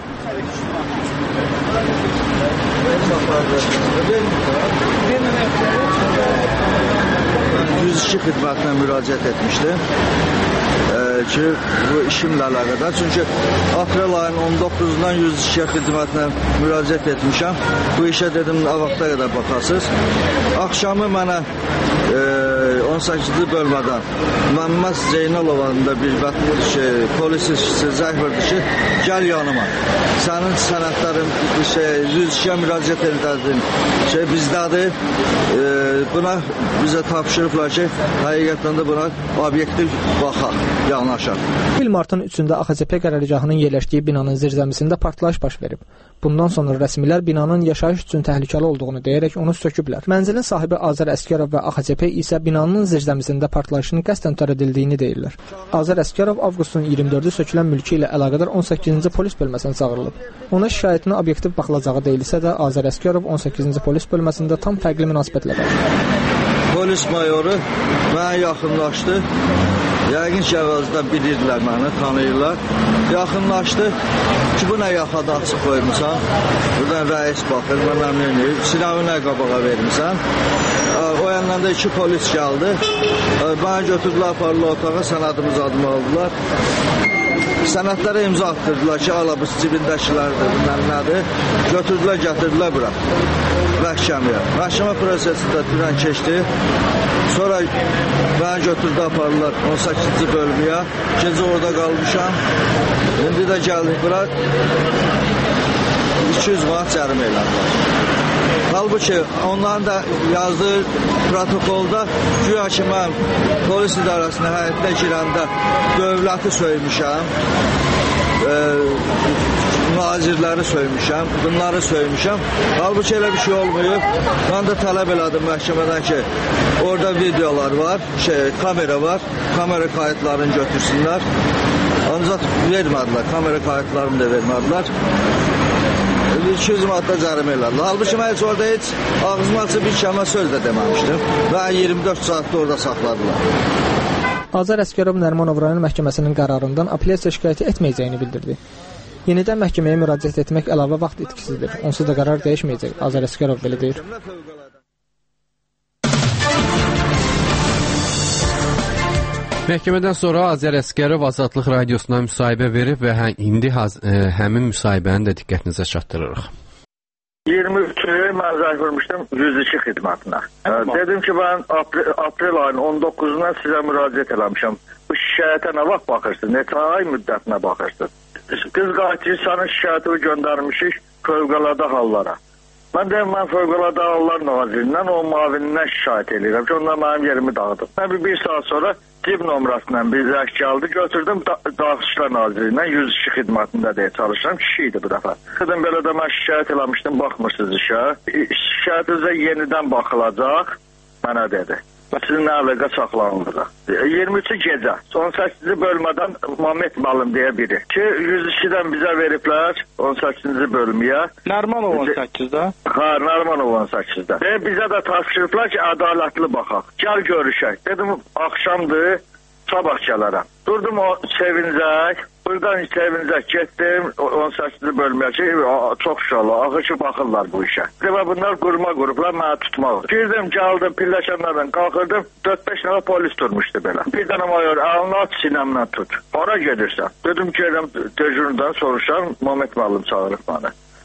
yüz iki xidmətinə müraciət etmişdi ki, bu işimlə əlaqədar. Çünki aprel ayının on doqquzundan yüz iki xidmətinə müraciət etmişəm. Bu işə dedim, vaxta qədər baxasınız. Axşamı mənə e, on səkizinci bölmədən Məmməd Zeynalovanın da bir şey, polis işçisi zəng verdi ki, gəl yanıma. Sənin sənədlərin şey, yüz ikiyə müraciət edildin. Şey, bizdədir. E, buna bizə tapşırıblar ki, həqiqətən də buna obyektiv baxaq, yanaşaq. İl martın üçündə A X C P qərargahının yerləşdiyi binanın zirzəmisində partlayış baş verib. Bundan sonra rəsmilər binanın yaşayış üçün təhlükəli olduğunu deyərək onu söküblər. Mənzilin sahibi Azər Əsgərov və A X C P isə binanın zirzəmisində partlayışın qəsdən törədildiyini deyirlər. Azər Əsgərov avqustun iyirmi dördü sökülən mülki ilə əlaqədar on səkkizinci polis bölməsinə çağırılıb. Ona şikayətinə obyektiv baxılacağı deyilsə də, Azər Əsgərov on səkkizinci polis bölməsində tam fərqli münasibətlə qarşılanıb. Polis mayoru mənə yaxınlaşdı. Yəqin ki, əvvəldən bilirdilər məni, tanıyırlar. Yaxınlaşdı ki, bu nə yaxada açıq qoymusan? Buradan rəis baxır, mənə neyini, silahı nə qabağa vermirsən? O yandan da iki polis gəldi. Bana götürdülər, apardılar otağa, sənədimizi adıma aldılar. Sənədlərə imza attırdılar ki, ala bu cibindəkilərdir, bilməm nədir. Götürdülər, gətirdilər bura. Məhkəməyə. Məhkəmə prosesində dünən keçdi. Sonra bəni götürdü, apardılar on səkkizinci bölməyə. İkinci orada qalmışam. İndi də gəldik bura. iki yüz manat cərimə elədilər. Halbuki onların da yazdığı protokolda güya ki, mən polis idarəsinin həyətinə girəndə dövləti söymüşəm, e, nazirləri söymüşəm, bunları söymüşəm. Halbuki elə bir şey olmuyor. Mən də tələb elədim məhkəmədən ki, orada videolar var, şey, kamera var, kamera kayıtlarını götürsünlər. Ancaq vermədilər, kamera kayıtlarını da vermədilər. iki yüz manatda cərimə elədilər. Halbuki mən heç orada heç ağzıma açıb bir kəlmə söz də deməmişdim. Və iyirmi dörd saatda orada saxladılar. Azər Əsgərov Nərimanov rayon məhkəməsinin qərarından apellyasiya şikayəti etməyəcəyini bildirdi. Yenidən məhkəməyə müraciət etmək əlavə vaxt etkisidir. Onsuz da qərar dəyişməyəcək. Azər Əsgərov belə deyir. Məhkəmədən sonra Azər Əsgərov Azadlıq Radiosuna müsahibə verib və hə, indi haz, ə, həmin müsahibəni də diqqətinizə çatdırırıq. iyirmi üçü mən zəng vermişdim yüz iki xidmətinə. Dedim ki, mən aprel, aprel ayının on doqquzundan sizə müraciət eləmişəm. Bu şikayətə nə vaxt baxırsınız? Neçə ay müddətinə baxırsınız? Qız qatilçinin şikayətini göndərmişik fövqəladə hallara. Mən deyim, mən Fövqəladə Hallar Nazirindən, o mavinindən şikayət edirəm ki, onlar mənim yerimi dağıdım. Mən bir, bir saat sonra cib nömrəsindən bir zəng gəldi, götürdüm da Daxilişlər Nazirindən yüz iki xidmətində deyə çalışıram, kişi idi bu dəfə. Dedim, belə də mən şikayət eləmişdim, baxmırsınız işə. Şikayətinizə yenidən baxılacaq, mənə dedi. Sizin nə əlaqə saxlanılır. iyirmi üçü gecə, on səkkizinci bölmədən Mehmet müəllim deyə biri. Ki, yüz ikidən bizə veriblər on səkkizinci bölməyə. Nərimanov on səkkizdə? Ha, Nərimanov on səkkizdə. Və bizə də tapşırıblar ki, ədalətli baxaq. Gəl görüşək. Dedim, axşamdır, sabah gələrəm. Durdum o sevincək. Buradan sevincək getdim on səkkizinci bölməyə ki, çox şallah, axı ki, baxırlar bu işə. Və bunlar qurma qurublar, mənə tutmaq. Girdim, gəldim, pilləkənlərdən qalxırdım, dörd beş nəfər polis durmuşdu belə. Bir dənə mayor, əlini at, sinəmlə tut. Hara gedirsən? Dedim, gedirəm, dejurundan soruşam, Mehmet müəllim çağırıb mənə.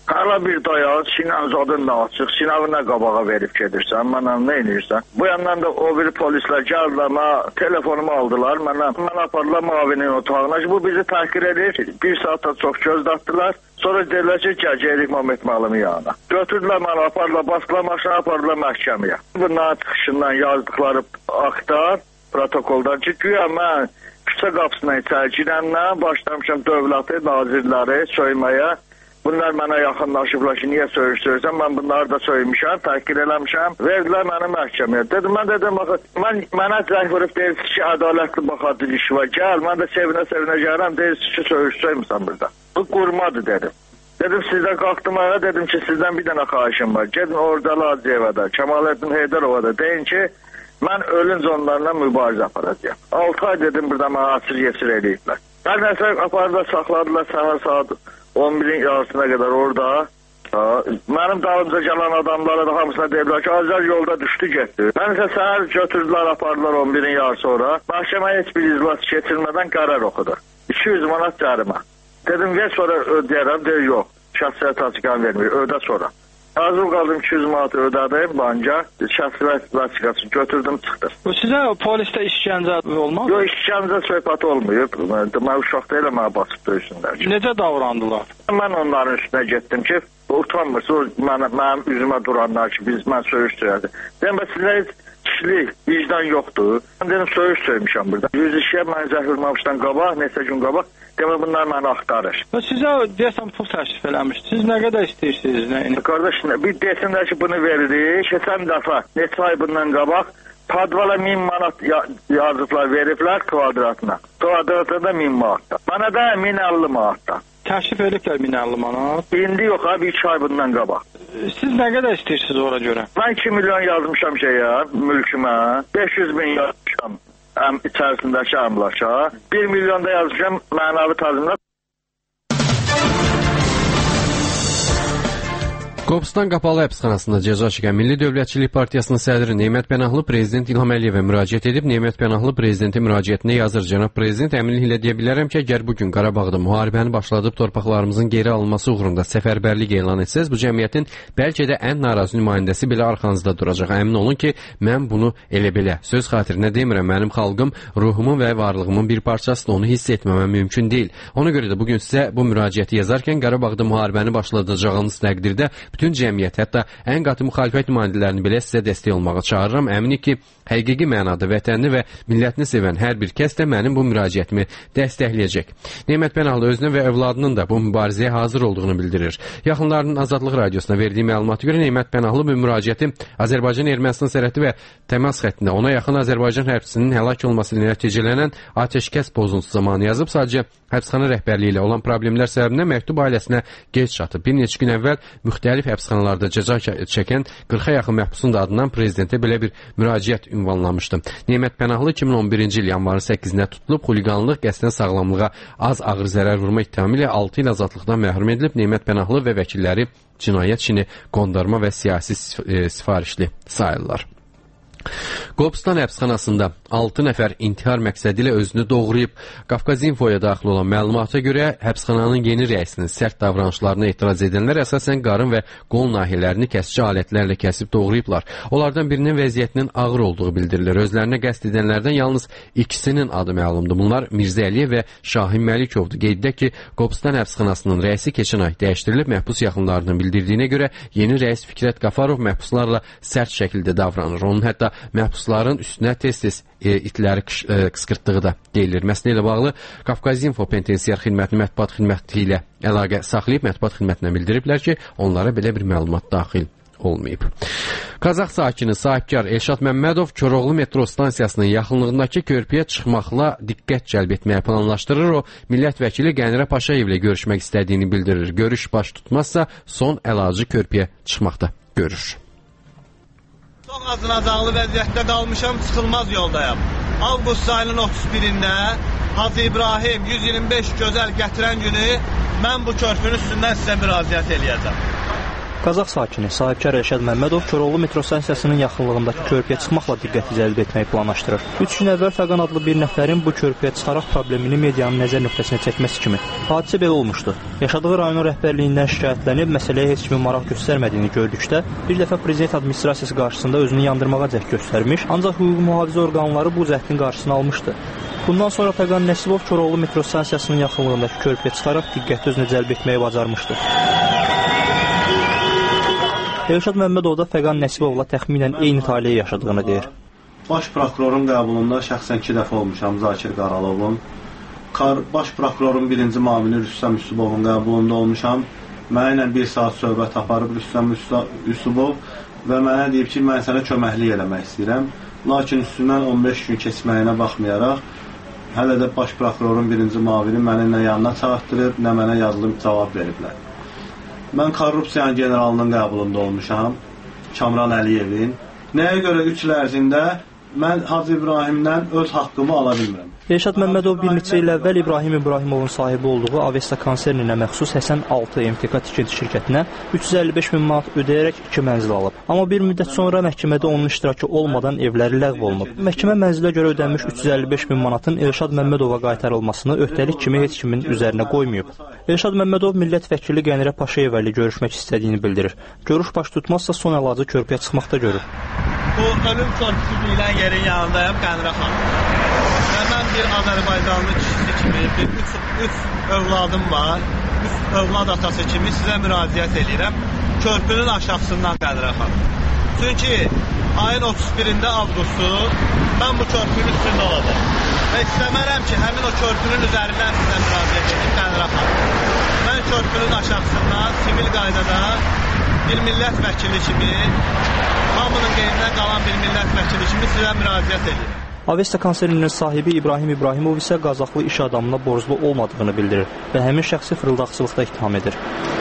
Hala bir dayan, sinan zadınla açıq, sinavına qabağa verib gedirsən, mənə nə edirsən? Bu yandan da o bir polislər gəldilər, mənə telefonumu aldılar, mənə, mənə apardılar mavinin otağına. Bu bizi təhqir edir, bir saatda çox gözlətdilər. Sonra dedilər ki, gələcək Mehmet müəllimin yanına. Götürdülər mənə, apardılar, basdılar maşına, apardılar məhkəməyə. Bunların çıxışından yazdıqları aktar, protokoldan ki, güya mən küçə qapısına içəri girəndən başlamışam dövləti, nazirləri söyməyə. Bunlar mənə yaxınlaşıblar ki, niyə söyüşdürürsən? Mən bunları da söymüşəm, təhqir eləmişəm. Verdilər məni məhkəməyə. Dedim, mən dedim, mən, mənə zəng vurub deyirsiniz ki, ədalətli baxadır işi var. Gəl, mən də sevinə-sevinə gəlirəm, deyirsiniz ki, söyüş söymüsən burada. Bu qurmadır, dedim. Dedim, sizdən qalxdım ayağa, dedim ki, sizdən bir dənə xahişim var. Gedin orada Laciyevədə, Kemalettin Heydarovada deyin ki, mən ölünc onlarla mübarizə aparacağım. altı ay dedim, burada mənə asır yesir eləyiblər. Hər nəsə apardılar, saxladılar səhər saat on birin yarısına qədər orada. Ha, mənim dalımca gələn adamlara da hamısına deyiblər ki, Azər yolda düşdü, getdi. Mən isə səhər götürdülər, apardılar on birin yarı sonra. Məhkəməyə heç bir iclas keçirmədən qərar oxudu. iki yüz manat cərimə. Dedim, ver sonra ödəyərəm, deyir, yox. Şəxsiyyət açıqan vermir, ödə sonra. Hazır qaldım iki yüz manat ödədim, banca, şəxsiyyət açıqası götürdüm, çıxdı. Bu sizə polisdə işgəncə olmaz? Yox, işgəncə söhbəti olmayıb. Mən uşaq deyil, mənə basıb döysünlər. Necə davrandılar? Mən onların üstünə getdim ki, utanmırsın, mənim, mənim üzümə duranlar ki, biz mən söyüş söylədim. Deyəm, sizə heç kişilik, vicdan yoxdur. Mən dedim, söyüş söymüşəm burada. Yüz işə mən zəhvurmamışdan qabaq, neçə gün qabaq, demək bunlar məni axtarır. Sizə deyəsəm pul təşrif eləmiş. Siz nə qədər istəyirsiniz? Nə? Qardaş, bir desinlər ki, bunu veririk. Keçən dəfə, neçə ay bundan qabaq, padvala min manat yazıblar, veriblər kvadratına. Kvadratına da min manatda. Mənə də min əlli manatda. Təşrif ediblər min əlli manat? İndi yox, abi, iki ay bundan qabaq. Siz nə qədər istəyirsiniz ora görə? Mən iki milyon yazmışam şeyə, mülkümə. beş yüz min yazmışam əm, içərisindəki əmlaka. bir milyon da yazmışam mənavi tazminat. Qobustan qapalı həbsxanasında cəza çəkən Milli Dövlətçilik Partiyasının sədri Nemət Pənahlı Prezident İlham Əliyevə müraciət edib. Nemət Pənahlı Prezidenti müraciətində yazır: Cənab Prezident, əminliklə deyə bilərəm ki, əgər bugün Qarabağda müharibəni başladıb torpaqlarımızın geri alınması uğrunda səfərbərlik elan etsəz, bu cəmiyyətin bəlkə də ən narazı nümayəndəsi belə arxanızda duracaq. Əmin olun ki, mən bunu elə belə söz xatirinə demirəm. Mənim xalqım ruhumun və varlığımın bir parçasıdır. Onu hiss etməməm mümkün deyil. Ona görə də bugün sizə bu müraciəti yazarkən Qarabağda müharibəni başladacağınız təqdirdə bütün cəmiyyət, hətta ən qatı müxalifət nümayəndələrini belə sizə dəstək olmağa çağırıram. Əminik ki, həqiqi mənada vətənini və millətini sevən hər bir kəs də mənim bu müraciətimi dəstəkləyəcək. Nemət Pənahlı özünə və övladının da bu mübarizəyə hazır olduğunu bildirir. Yaxınlarının Azadlıq Radiosuna verdiyi məlumata görə Nemət Pənahlı bu müraciəti Azərbaycan-Ermənistan sərhədi və təmas xəttində ona yaxın Azərbaycan hərbçisinin həlak olması ilə nəticələnən atəşkəs pozuntusu zamanı yazıb. Sadəcə həbsxana rəhbərliyi ilə olan problemlər səbəbindən məktub ailəsinə gec çatıb. Bir neçə gün əvvəl müxtəlif həbsxanalarda cəza çəkən qırxa yaxın məhbusun da adından prezidentə belə bir müraciət ünvanlamışdı. Nemət Pənahlı iki min on birinci il yanvarın səkkizində tutulub, xuliqanlıq, qəsdən sağlamlığa az ağır zərər vurma ittihamı ilə altı il azadlıqdan məhrum edilib. Nemət Pənahlı və vəkilləri cinayət işini qondarma və siyasi sifarişli sayırlar. Qobustan həbsxanasında altı nəfər intihar məqsədi ilə özünü doğrayıb. Qafqaz İnfoya daxil olan məlumata görə həbsxananın yeni rəisinin sərt davranışlarına etiraz edənlər əsasən qarın və qol nahiyələrini kəsici alətlərlə kəsib doğrayıblar. Onlardan birinin vəziyyətinin ağır olduğu bildirilir. Özlərinə qəsd edənlərdən yalnız ikisinin adı məlumdur. Bunlar Mirzə Əliyev və Şahin Məlikovdur. Qeyd edək ki, Qobustan həbsxanasının rəisi keçən ay dəyişdirilib. Məhbus yaxınlarının bildirdiyinə görə yeni rəis Fikrət Qafarov məhbuslarla sərt şəkildə davranır. Onun hətta məhbusların üstünə tez-tez e, itləri qış, e, qısqırtdığı da deyilir. Məsələ ilə bağlı Qafqaz İnfo Penitensiar Xidmətinin mətbuat xidməti ilə əlaqə saxlayıb mətbuat xidmətinə bildiriblər ki, onlara belə bir məlumat daxil olmayıb. Qazax sakini sahibkar Elşad Məmmədov Koroğlu metro stansiyasının yaxınlığındakı körpüyə çıxmaqla diqqət cəlb etməyə planlaşdırır. O, millət vəkili Qənirə Paşayev ilə görüşmək istədiyini bildirir. Görüş baş tutmazsa son əlacı körpüyə çıxmaqda görür. Çox acınacaqlı vəziyyətdə qalmışam, çıxılmaz yoldayam. Avqust ayının otuz birində Hacı İbrahim yüz iyirmi beş gözəl gətirən günü mən bu körpünün üstündən sizə müraciət eləyəcəm. Qazax sakini sahibkar Rəşad Məmmədov Koroğlu metro stansiyasının yaxınlığındakı körpüyə çıxmaqla diqqəti cəlb etməyi planlaşdırır. Üç gün əvvəl Fəqan adlı bir nəfərin bu körpüyə çıxaraq problemini medianın nəzər nöqtəsinə çəkməsi kimi. Hadisə belə olmuşdu. Yaşadığı rayonun rəhbərliyindən şikayətlənib məsələyə heç kimin maraq göstərmədiyini gördükdə bir dəfə prezident administrasiyası qarşısında özünü yandırmağa cəhd göstərmiş, ancaq hüquq mühafizə orqanları bu cəhdin qarşısını almışdı. Bundan sonra Fəqan Nəsilov Koroğlu metro stansiyasının yaxınlığındakı körpüyə çıxaraq diqqəti özünə cəlb etməyi bacarmışdı. Rəşad Məmmədov da Fəqan Nəsibovla təxminən eyni taleyi yaşadığını deyir. Baş prokurorun qəbulunda şəxsən iki dəfə olmuşam Zakir Qaralovun. Baş prokurorun birinci mavini Rüstəm Üsubovun qəbulunda olmuşam. Mənə bir saat söhbət aparıb Rüstəm Üsubov və mənə deyib ki, mən sənə köməklik eləmək istəyirəm. Lakin üstündən on beş gün keçməyinə baxmayaraq, hələ də baş prokurorun birinci mavini məni nə yanına çağırtdırıb, nə mənə yazılı cavab veriblər. Mən korrupsiyanın generalının qəbulunda olmuşam, Kamran Əliyevin. Nəyə görə üç il ərzində mən Hacı İbrahimdən öz haqqımı ala bilmirəm. Rəşad Məmmədov bir neçə il əvvəl İbrahim İbrahimovun sahibi olduğu Avesta konserninə məxsus Həsən altı M T K tikinti şirkətinə üç yüz əlli beş min manat ödəyərək iki mənzil alıb. Amma bir müddət sonra məhkəmədə onun iştirakı olmadan evləri ləğv olunub. Məhkəmə mənzilə görə ödənmiş üç yüz əlli beş min manatın Rəşad Məmmədova qaytarılmasını öhdəlik kimi heç kimin üzərinə qoymayıb. Rəşad Məmmədov millət vəkili Qənirə Paşayeva ilə görüşmək istədiyini bildirir. Görüş baş tutmazsa son əlacı körpüyə çıxmaqda görür. Bu ölüm körpüsü deyilən yerin yanındayım, Qənirə xanım. Və mən bir Azərbaycanlı kişisi kimi bir üç, üç övladım var. Üç övlad atası kimi sizə müraciət edirəm. Körpünün aşağısından Qənirə xanım. Çünki ayın otuz birində avqustu mən bu körpünün üstündə olacaq. Və istəmərəm ki, həmin o körpünün üzərindən sizə müraciət edim Qənirə xanım. Mən körpünün aşağısından sivil qaydada bir millət vəkili kimi, hamının qeydindən qalan bir millət vəkili kimi sizə müraciət edirəm. Avesta konserinin sahibi İbrahim İbrahimov isə Qazaxlı iş adamına borclu olmadığını bildirir və həmin şəxsi fırıldaqçılıqda ittiham edir.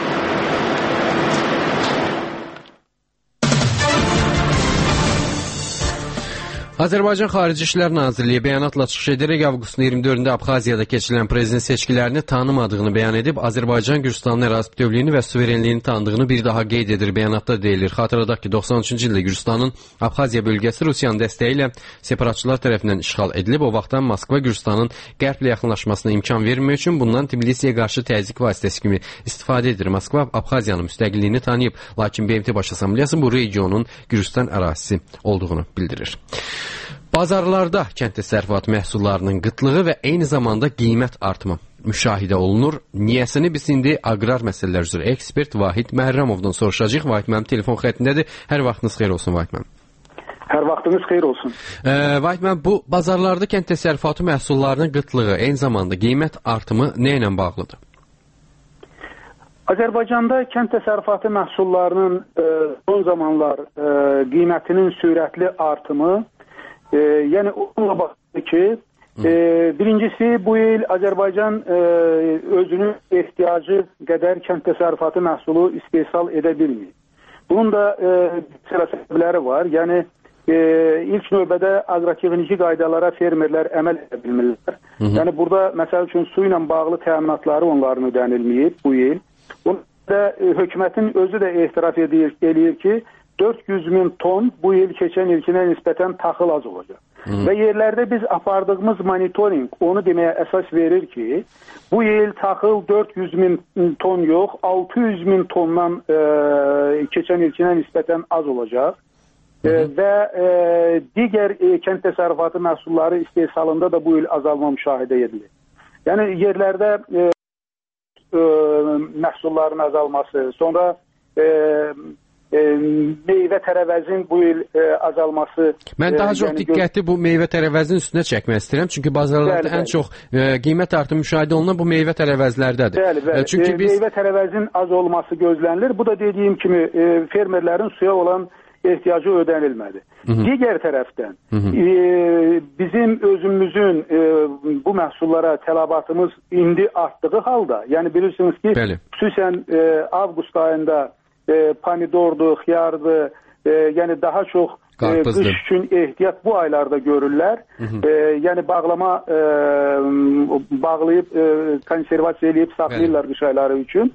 Azərbaycan Xarici İşlər Nazirliyi bəyanatla çıxış edərək avqustun iyirmi dördündə Abxaziyada keçirilən prezident seçkilərini tanımadığını bəyan edib, Azərbaycan Gürcüstanın ərazi bütövlüyünü və suverenliyini tanıdığını bir daha qeyd edir. Bəyanatda deyilir, xatırladaq ki, doxsan üçüncü ildə Gürcüstanın Abxaziya bölgəsi Rusiyanın dəstəyi ilə separatçılar tərəfindən işğal edilib. O vaxtdan Moskva Gürcüstanın qərblə yaxınlaşmasına imkan vermək üçün bundan Tbilisiyə qarşı təzyiq vasitəsi kimi istifadə edir. Moskva Abxaziyanın müstəqilliyini tanıyıb, lakin B M T Baş Assambleyası bu regionun Gürcüstan ərazisi olduğunu bildirir. Bazarlarda kənd təsərrüfatı məhsullarının qıtlığı və eyni zamanda qiymət artımı müşahidə olunur. Niyəsini biz indi aqrar məsələlər üzrə ekspert Vahid Məhərrəmovdan soruşacağıq. Vahid mənim telefon xəttindədir. Hər vaxtınız xeyir olsun Vahid mənim. Hər vaxtınız xeyir olsun. Ee, Vahid mənim, bu bazarlarda kənd təsərrüfatı məhsullarının qıtlığı, eyni zamanda qiymət artımı nə ilə bağlıdır? Azərbaycanda kənd təsərrüfatı məhsullarının e, son zamanlar e, qiymətinin sürətli artımı, e, yəni onunla bağlıdır ki, e, birincisi bu il Azərbaycan e, özünün ehtiyacı qədər kənd təsərrüfatı məhsulu istehsal edə bilmir. Bunun da e, səbəbləri var. Yəni e, ilk növbədə aqrotexniki qaydalara fermerlər əməl edə bilmirlər. Hı -hı. Yəni burada məsəl üçün su ilə bağlı təminatları onların ödənilməyib bu il. Bunun da e, hökumətin özü də etiraf edir, eləyir ki, dörd yüz min ton bu il keçən ilkinə nisbətən taxıl az olacaq. Hı. Və yerlərdə biz apardığımız monitoring onu deməyə əsas verir ki, bu il taxıl dörd yüz min ton yox, altı yüz min tondan e, keçən ilkinə nisbətən az olacaq. E, və e, digər e, kənd təsərrüfatı məhsulları istehsalında da bu il azalma müşahidə edilir. Yəni yerlərdə e, e, məhsulların azalması, sonra e, E, meyvə tərəvəzin bu il e, azalması. Mən daha çox yəni, diqqəti bu meyvə tərəvəzin üstünə çəkmək istəyirəm. Çünki bazarlarda bəli, ən bəli. çox e, qiymət artımı müşahidə olunan bu meyvə tərəvəzlərdədir. Bəli, bəli. E, çünki biz... Meyvə tərəvəzin az olması gözlənilir. Bu da dediyim kimi e, fermerlərin suya olan ehtiyacı ödənilmədi. Hı -hı. Digər tərəfdən Hı -hı. E, bizim özümüzün e, bu məhsullara tələbatımız indi artdığı halda, yəni bilirsiniz ki, bəli. xüsusən e, avqust ayında E, pomidordur, xiyardır, e, yəni daha çox e, qış üçün ehtiyat bu aylarda görürlər. Hı -hı. E, yəni bağlama e, bağlayıb, e, konservasiya edib saxlayırlar qış ayları üçün.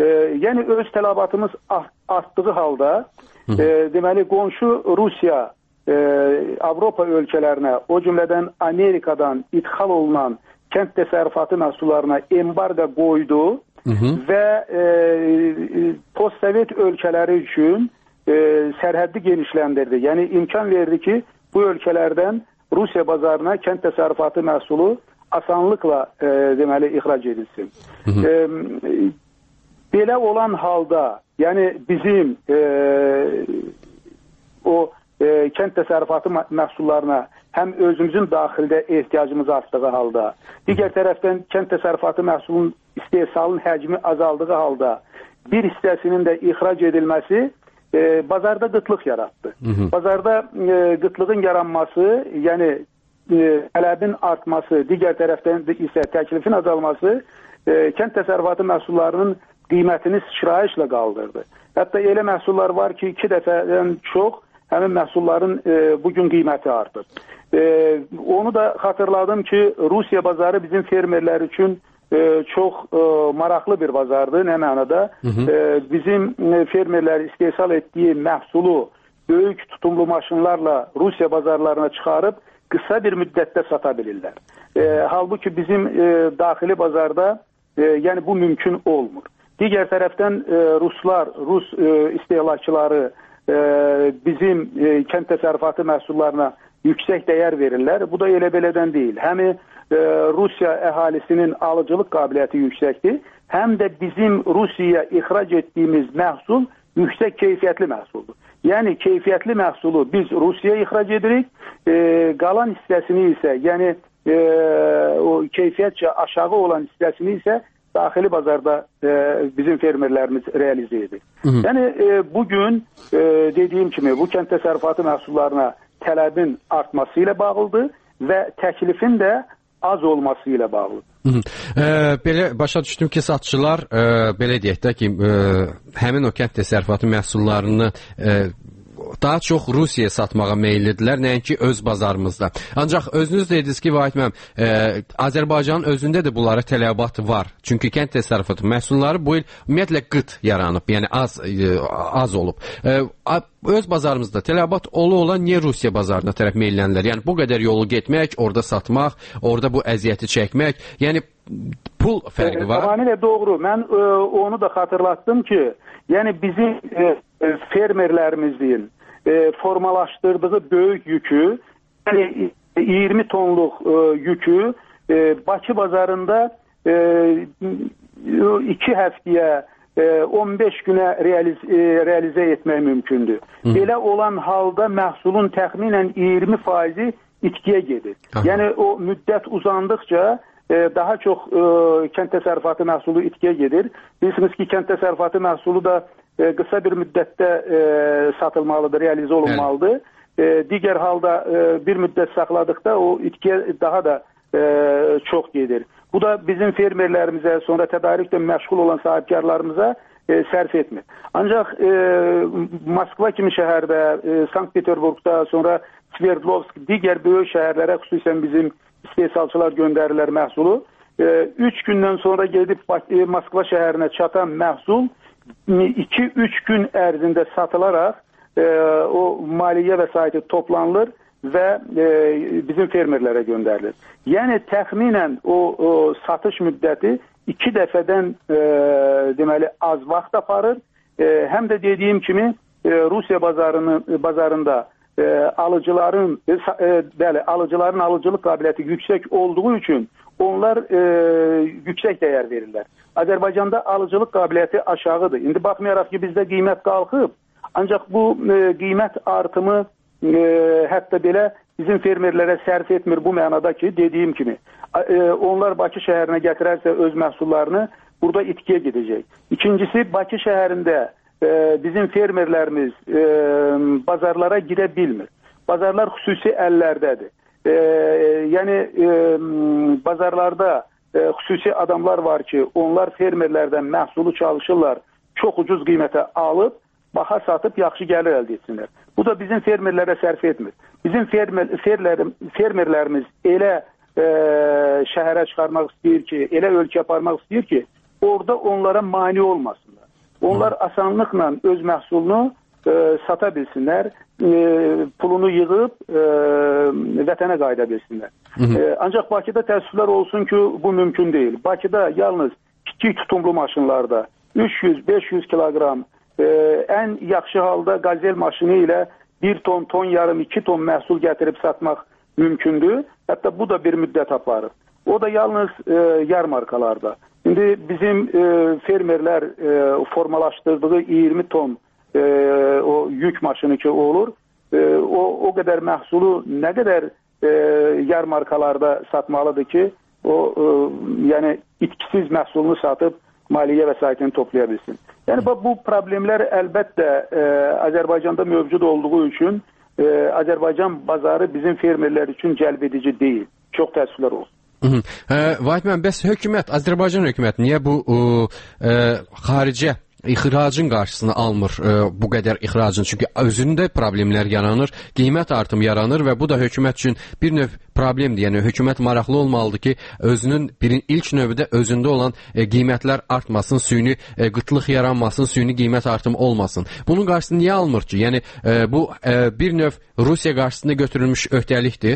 E, yəni öz tələbatımız artdığı halda e, deməli qonşu Rusiya e, Avropa ölkələrinə, o cümlədən Amerikadan ithal olunan kənd təsərrüfatı məhsullarına embargo qoydu hı -hı. və e, postsovet ölkələri üçün e, sərhəddi genişləndirdi. Yəni imkan verdi ki, bu ölkələrdən Rusiya bazarına kənd təsərrüfatı məhsulu asanlıqla e, deməli ixrac edilsin. Hı -hı. E, belə olan halda, yəni bizim e, o e, kənd təsərrüfatı məhsullarına həm özümüzün daxildə ehtiyacımız artdığı halda, digər tərəfdən kənd təsərrüfatı məhsulunun istehsalın həcmi azaldığı halda bir hissəsinin də ixrac edilməsi e, bazarda qıtlıq yaratdı. Hı -hı. Bazarda e, qıtlığın yaranması, yəni e, tələbin artması, digər tərəfdən isə təklifin azalması e, kənd təsərrüfatı məhsullarının qiymətini sıçrayışla qaldırdı. Hətta elə məhsullar var ki, iki dəfədən çox həmin məhsulların e, bugün qiyməti artıb. E, onu da xatırladım ki, Rusiya bazarı bizim fermerlər üçün e, çox e, maraqlı bir bazardır. Nə mənada? Hı -hı. E, bizim e, fermerlər istehsal etdiyi məhsulu böyük tutumlu maşınlarla Rusiya bazarlarına çıxarıb qısa bir müddətdə sata bilirlər. E, halbuki bizim e, daxili bazarda e, yəni bu mümkün olmur. Digər tərəfdən e, Ruslar, Rus e, istehlakçıları e, bizim e, kənd təsərrüfatı məhsullarına yüksək dəyər verirlər. Bu da elə belədən deyil. Həm e, Rusiya əhalisinin alıcılıq qabiliyyəti yüksəkdir, həm də bizim Rusiyaya ixrac etdiyimiz məhsul yüksək keyfiyyətli məhsuldur. Yəni keyfiyyətli məhsulu biz Rusiyaya ixrac edirik, e, qalan hissəsini isə, yəni e, o keyfiyyətcə aşağı olan hissəsini isə daxili bazarda e, bizim fermerlərimiz realizə edir. Hı -hı. Yəni e, bugün e, dediyim kimi bu kənd təsərrüfatı məhsullarına tələbin artması ilə bağlıdır və təklifin də az olması ilə bağlıdır. Hı -hı. E, belə başa düşdüm ki, satçılar e, belə deyək də ki, e, həmin o kənd təsərrüfatı məhsullarını e, daha çox Rusiyaya satmağa meyillidirlər, nəinki öz bazarımızda. Ancaq özünüz dediniz ki, Vahid müəllim, e, Azərbaycanın özündə də bunlara tələbat var. Çünki kənd təsərrüfatı məhsulları bu il ümumiyyətlə qıt yaranıb, yəni az e, az olub. E, öz bazarımızda tələbat ola-ola niyə Rusiya bazarına tərəf meyillənirlər? Yəni bu qədər yolu getmək, orada satmaq, orada bu əziyyəti çəkmək, yəni pul fərqi var. Tamamilə doğru. Mən e, onu da xatırlatdım ki, yəni bizim e, fermerlərimizin e, formalaşdırdığı böyük yükü, yəni iyirmi tonluq e, yükü e, Bakı bazarında e, iki həftəyə, e, on beş günə realiz, e, realizə etmək mümkündür. Hı. Belə olan halda məhsulun təxminən iyirmi faizi itkiyə gedir. Aha. Yəni o müddət uzandıqca e, daha çox e, kənd təsərrüfatı məhsulu itkiyə gedir. Bilirsiniz ki, kənd təsərrüfatı məhsulu da e, qısa bir müddətdə e, satılmalıdır, realizə olunmalıdır. E, digər halda e, bir müddət saxladıqda o itkiyə daha da e, çox gedir. Bu da bizim fermerlərimizə, sonra tədarüklə məşğul olan sahibkarlarımıza e, sərf etmir. Ancaq e, Moskva kimi şəhərdə, e, Sankt-Peterburgda, sonra Sverdlovsk, digər böyük şəhərlərə xüsusən bizim istehsalçılar göndərirlər məhsulu. E, üç gündən sonra gedib e, Moskva şəhərinə çatan məhsul iki üç gün ərzində satılaraq e, o maliyyə vəsaiti toplanılır və e, bizim fermerlərə göndərilir. Yəni təxminən o, o satış müddəti iki dəfədən e, deməli az vaxt aparır. E, həm də dediyim kimi e, Rusiya bazarının bazarında e, alıcıların e, bəli, alıcıların alıcılıq qabiliyyəti yüksək olduğu üçün onlar e, yüksək dəyər verirlər. Azərbaycanda alıcılıq qabiliyyəti aşağıdır. İndi baxmayaraq ki, bizdə qiymət qalxıb, ancaq bu e, qiymət artımı e, hətta belə bizim fermerlərə sərf etmir bu mənada ki, dediyim kimi. E, onlar Bakı şəhərinə gətirərsə öz məhsullarını burada itkiyə gedəcək. İkincisi, Bakı şəhərində e, bizim fermerlərimiz e, bazarlara girə bilmir. Bazarlar xüsusi əllərdədir. E, yəni e, bazarlarda e, xüsusi adamlar var ki, onlar fermerlərdən məhsulu çalışırlar, çox ucuz qiymətə alıb, baha satıb yaxşı gəlir əldə etsinlər. Bu da bizim fermerlərə sərf etmir. Bizim fermer, ferlerim, fermerlərimiz elə e, şəhərə çıxarmaq istəyir ki, elə ölkə aparmaq istəyir ki, orada onlara mani olmasınlar. Onlar asanlıqla öz məhsulunu e, sata bilsinlər, e, pulunu yığıb e, vətənə qayıda bilsinlər. E, ancaq Bakıda təəssüflər olsun ki, bu mümkün deyil. Bakıda yalnız kiçik tutumlu maşınlarda üç yüz beş yüz kiloqram e, ən yaxşı halda qazel maşını ilə bir ton, ton yarım, iki ton məhsul gətirib satmaq mümkündür. Hətta bu da bir müddət aparır. O da yalnız e, yarmarkalarda. İndi bizim e, fermerlər e, formalaşdırdığı iyirmi ton e, o yük maşını ki olur, e, o, o qədər məhsulu nə qədər e, yarmarkalarda satmalıdır ki, o e, yəni itkisiz məhsulunu satıb maliyyə vəsaitini toplaya bilsin. Yəni bu problemlər əlbəttə e, Azərbaycanda mövcud olduğu üçün e, Azərbaycan bazarı bizim fermerlər üçün cəlb edici deyil. Çox təəssüflər olsun. Vahid müəllim, bəs hökumət, Azərbaycan hökuməti niyə bu ə, ə, xaricə ixracın qarşısını almır ə, bu qədər ixracın? Çünki özündə problemlər yaranır, qiymət artımı yaranır və bu da hökumət üçün bir növ problemdir. Yəni hökumət maraqlı olmalıdır ki, özünün birin, ilk növbədə özündə olan ə, qiymətlər artmasın, süni ə, qıtlıq yaranmasın, süni qiymət artımı olmasın. Bunun qarşısını niyə almır ki? Yəni ə, bu ə, bir növ Rusiya qarşısında götürülmüş öhdəlikdir.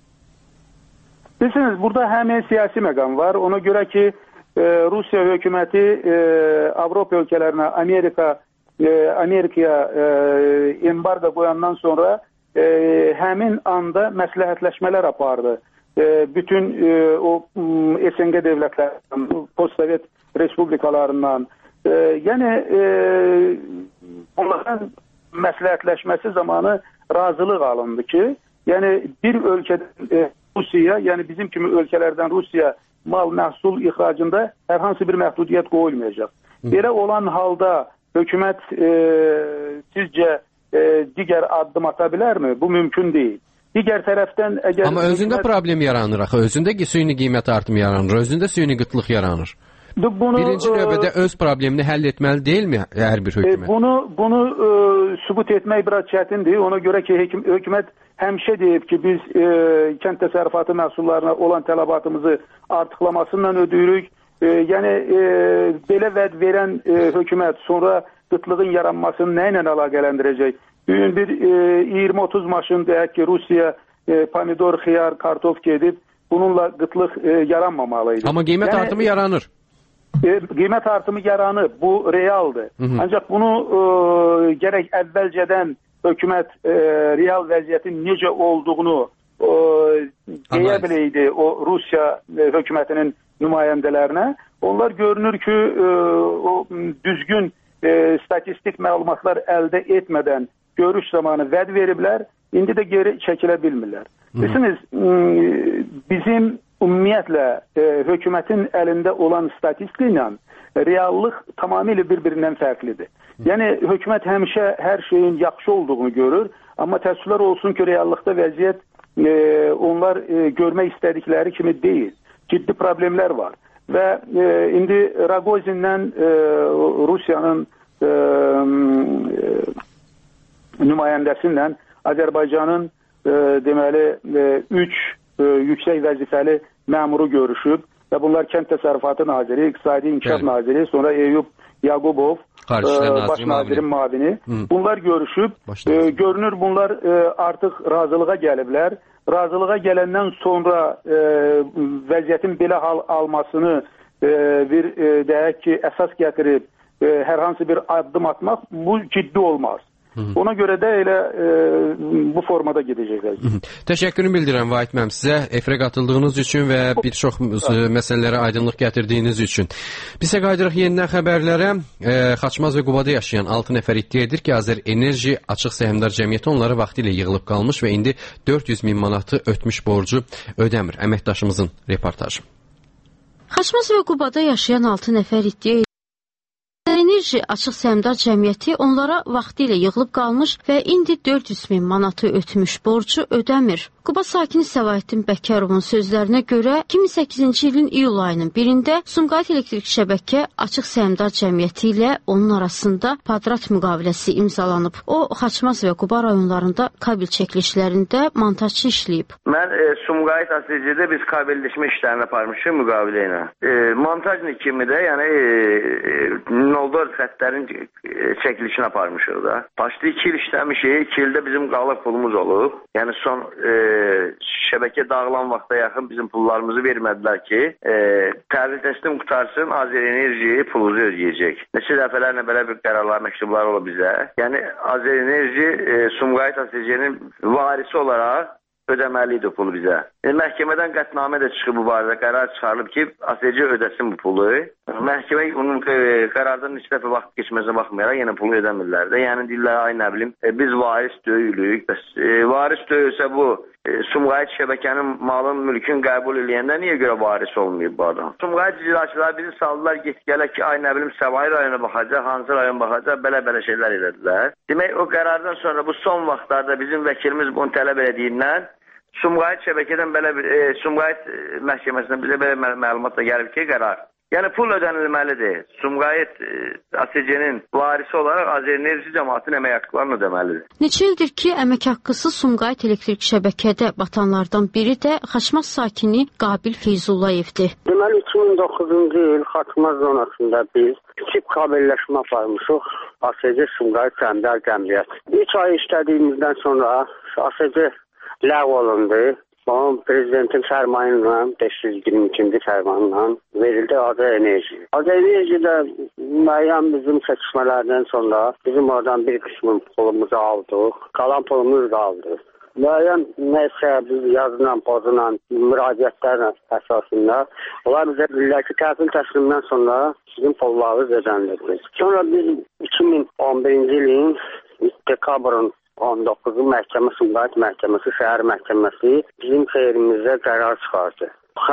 Bilirsiniz, burada həmin siyasi məqam var. Ona görə ki, e, Rusiya hökuməti e, Avropa ölkələrinə, Amerika, e, Amerikaya e, embargo qoyandan sonra e, həmin anda məsləhətləşmələr apardı. E, bütün e, o S N G dövlətlərindən, postsovet respublikalarından. E, yəni, e, onların məsləhətləşməsi zamanı razılıq alındı ki, yəni bir ölkədən e, Rusiya, yəni bizim kimi ölkələrdən Rusiya mal məhsul ixracında hər hansı bir məhdudiyyət qoyulmayacaq. Belə olan halda hökumət e, sizcə e, digər addım ata bilərmi? Bu mümkün deyil. Digər tərəfdən əgər... Amma özündə hökumət... problem yaranır axı, özündə süni qiymət artımı yaranır, özündə süni qıtlıq yaranır. Bunu, Birinci növbədə öz problemini həll etməli deyilmi hər bir hökumət? E, bunu bunu e, sübut etmək biraz çətindir. Ona görə ki, hökumət həmişə deyib ki, biz e, kənd təsərrüfatı məhsullarına olan tələbatımızı artıqlamasından ödəyirik. E, yəni, e, belə vəd verən e, hökumət sonra qıtlığın yaranmasını nə ilə əlaqələndirəcək? Bugün bir e, iyirmi otuz maşın deyək ki, Rusiya e, pomidor, xiyar, kartof gedib, bununla qıtlıq e, yaranmamalıydı. Amma qiymət yəni, artımı yaranır. E, qiymət artımı yaranır, bu realdır. Hı -hı. Ancaq bunu e, gərək əvvəlcədən hökumət e, real vəziyyətin necə olduğunu e, deyə biləydi o Rusiya e, hökumətinin nümayəndələrinə. Onlar görünür ki, e, o düzgün e, statistik məlumatlar əldə etmədən görüş zamanı vəd veriblər, indi də geri çəkilə bilmirlər. Bilirsiniz, bizim ümumiyyətlə e, hökumətin əlində olan statistika ilə reallıq tamamilə bir-birindən fərqlidir. Yəni, hökumət həmişə hər şeyin yaxşı olduğunu görür, amma təəssüflər olsun ki, reallıqda vəziyyət e, onlar e, görmək istədikləri kimi deyil. Ciddi problemlər var. Və e, indi Ragozinlə e, Rusiyanın e, e, nümayəndəsindən Azərbaycanın e, deməli e, üç e, yüksək vəzifəli məmuru görüşüb və bunlar Kənd Təsərrüfatı Naziri, İqtisadi İnkişaf Naziri, sonra Eyüp Yaqubov, e, Baş Nazirin mavini. Bunlar görüşüb, e, görünür bunlar e, artıq razılığa gəliblər. Razılığa gələndən sonra e, vəziyyətin belə hal almasını e, bir e, deyək ki, əsas gətirib e, hər hansı bir addım atmaq bu ciddi olmaz. Hı -hı. Ona görə də elə e, bu formada gedəcəklər. Təşəkkürümü bildirəm Vahid müəllim sizə efirə qatıldığınız üçün və bir çox məsələlərə aydınlıq gətirdiyiniz üçün. Bizə qayıdırıq yenidən xəbərlərə. E, Xaçmaz və Qubada yaşayan altı nəfər iddia edir ki, Azər Enerji Açıq Səhmdar Cəmiyyəti onları vaxtilə yığılıb qalmış və indi dörd yüz min manatı ötmüş borcu ödəmir. Əməkdaşımızın reportajı. Xaçmaz və Qubada yaşayan altı nəfər iddia edir. Azərenerji Açıq Səhmdar Cəmiyyəti onlara vaxtilə yığılıb qalmış və indi dörd yüz min manatı ötmüş borcu ödəmir. Quba sakini Səlahiddin Bəkarovun sözlərinə görə iki min səkkizinci ilin iyul ayının birində Sumqayıt Elektrik Şəbəkə Açıq Səhmdar Cəmiyyəti ilə onun arasında padrat müqaviləsi imzalanıb. O, Xaçmaz və Quba rayonlarında kabel çəkilişlərində montajçı işləyib. Mən e, Sumqayıt A S C-də biz kabelləşmə işlərini aparmışım müqavilə ilə. E, montajlı kimi də, yəni nol dörd xəttlərin e, çəkilişini aparmışıq da. Başda iki il işləmişik, iki ildə bizim qalıq pulumuz olub. Yəni son e, şəbəkə dağılan vaxta yaxın bizim pullarımızı vermədilər ki, e, təhvil təslim qutarsın, Azərenerji pulunuzu ödəyəcək. Neçə dəfələrlə belə bir qərarlar, məktublar olub bizə. Yəni Azərenerji e, Sumqayıt A S C-nin varisi olaraq ödəməlidir pulu bizə. E, məhkəmədən qətnamə də çıxıb bu barədə qərar çıxarılıb ki, A S C ödəsin bu pulu. Məhkəmə onun e, qərardan neçə dəfə vaxt keçməsinə baxmayaraq yenə pulu ödəmirlər də. Yəni deyirlər, ay nə bilim, e, biz varis deyilük. Bəs e, varis deyilsə bu e, Sumqayıt şəbəkənin malın, mülkün qəbul edəndə niyə görə varis olmayıb bu adam? Sumqayıt icraçıları bizi saldılar get-gələ ki, ay nə bilim, Səvahi rayona baxacaq, hansı rayon baxacaq, belə-belə şeylər elədilər. Demək, o qərardan sonra bu son vaxtlarda bizim vəkilimiz bunu tələb elədiyindən Sumqayıt şəbəkədən belə bir, e, Sumqayıt məhkəməsindən bizə belə məlumatla gəlib ki, qərar. Yəni pul ödənilməlidir. Sumqayıt e, A S C-nin varisi olaraq Azərenerji cəmaatının əmək haqqlarını ödəməlidir. Neçə ildir ki, əmək haqqısı Sumqayıt elektrik şəbəkədə batanlardan biri də Xaçmaz sakini Qabil Feyzullayevdir. Deməli iki min doqquzuncu il Xaçmaz zonasında biz kiçik kabelləşmə aparmışıq. A S C Sumqayıt Səhmdar Cəmiyyəti. üç ay işlədiyimizdən sonra A S C ləğv olundu. Onun prezidentin fərmanı ilə beş yüz iyirmi ikinci fərmanla verildi Azərenerji. Azərenerji də müəyyən bizim çəkişmələrdən sonra bizim oradan bir qismin pulumuzu aldıq. Qalan pulumuz qaldı. Müəyyən nəsə biz yazılan, pozulan, müraciətlərlə əsasında onlar bizə bilirlər ki, təhvil təslimdən sonra bizim pullarımız ödənilir. Sonra biz iki min on birinci ilin dekabrın on doqquzu məhkəmə, Sumqayıt məhkəməsi, şəhər məhkəməsi bizim xeyrimizə qərar çıxardı.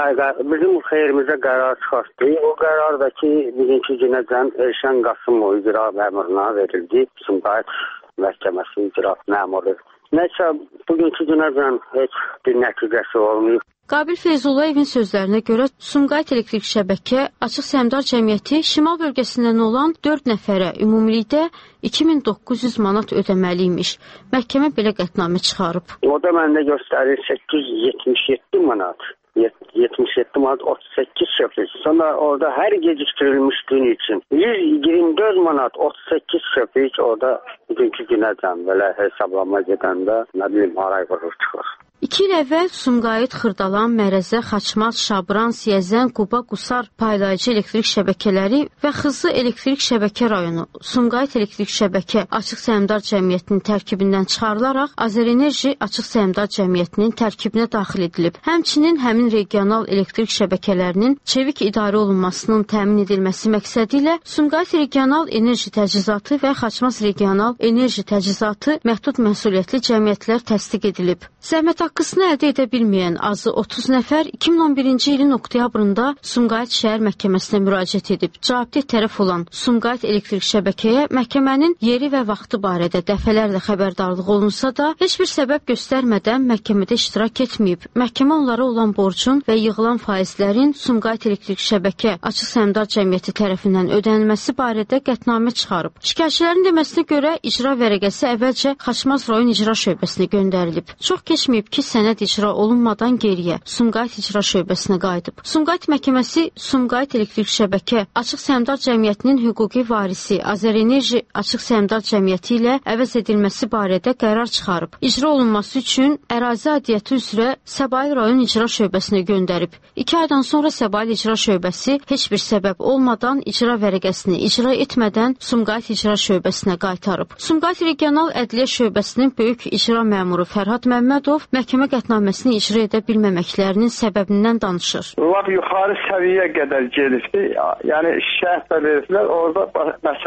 Bizim xeyrimizə qərar çıxartdı. O qərar da ki, birinci günəcən Elşən Qasımov icra məmuruna verildi. Sumqayıt məhkəməsi icra məmuru. Nəysə, bugünkü günəcən heç bir nəticəsi olmayıb. Qabil Feyzullayevin sözlərinə görə Sumqayıt Elektrik Şəbəkə Açıq Səhmdar Cəmiyyəti şimal bölgəsindən olan dörd nəfərə ümumilikdə iki min doqquz yüz manat ödəməliymiş. Məhkəmə belə qətnamə çıxarıb. O da məndə göstərir səkkiz yüz yetmiş yeddi manat. yetmiş yeddi manat otuz səkkiz şöpük. Sonra orada hər gecikdirilmiş gün üçün yüz iyirmi dörd manat otuz səkkiz şöpük orada bugünkü günəcən belə hesablama gedəndə nə bilim haray vurur çıxır. İki il əvvəl Sumqayıt, Xırdalan, Mərəzə, Xaçmaz, Şabran, Siyəzən, Quba, Qusar paylayıcı elektrik şəbəkələri və Xızı elektrik şəbəkə rayonu Sumqayıt Elektrik Şəbəkə Açıq Səhmdar Cəmiyyətinin tərkibindən çıxarılaraq Azərenerji Açıq Səhmdar Cəmiyyətinin tərkibinə daxil edilib. Həmçinin həmin regional elektrik şəbəkələrinin çevik idarə olunmasının təmin edilməsi məqsədi ilə Sumqayıt Regional Enerji Təchizatı və Xaçmaz Regional Enerji Təchizatı məhdud məsuliyyətli cəmiyyətlər təsdiq edilib. Zəhmət haqqısını əldə edə bilməyən azı otuz nəfər iki min on birinci ilin oktyabrında Sumqayıt şəhər məhkəməsinə müraciət edib. Cavabdeh tərəf olan Sumqayıt elektrik şəbəkəyə məhkəmənin yeri və vaxtı barədə dəfələrlə xəbərdarlıq olunsa da, heç bir səbəb göstərmədən məhkəmədə iştirak etməyib. Məhkəmə onlara olan borcun və yığılan faizlərin Sumqayıt elektrik şəbəkə Açıq Səhmdar Cəmiyyəti tərəfindən ödənilməsi barədə qətnamə çıxarıb. Şikayətçilərin deməsinə görə icra vərəqəsi əvvəlcə Xaçmaz rayon icra şöbəsinə göndərilib. Çox keçməyib ki, sənəd icra olunmadan geriyə Sumqayıt icra şöbəsinə qayıdıb. Sumqayıt məhkəməsi Sumqayıt Elektrik Şəbəkə Açıq Səhmdar Cəmiyyətinin hüquqi varisi Azərenerji Açıq Səhmdar Cəmiyyəti ilə əvəz edilməsi barədə qərar çıxarıb. İcra olunması üçün ərazi aidiyyəti üzrə Səbail rayon icra şöbəsinə göndərib. İki aydan sonra Səbail icra şöbəsi heç bir səbəb olmadan icra vərəqəsini icra etmədən Sumqayıt icra şöbəsinə qaytarıb. Sumqayıt Regional Ədliyyə Şöbəsinin böyük icra məmuru Fərhad Məmmədov məhkəmə qətnaməsini icra edə bilməməklərinin səbəbindən danışır. Lap yuxarı səviyyə qədər gedibdi. Yəni şərh də verdilər, orada məsələ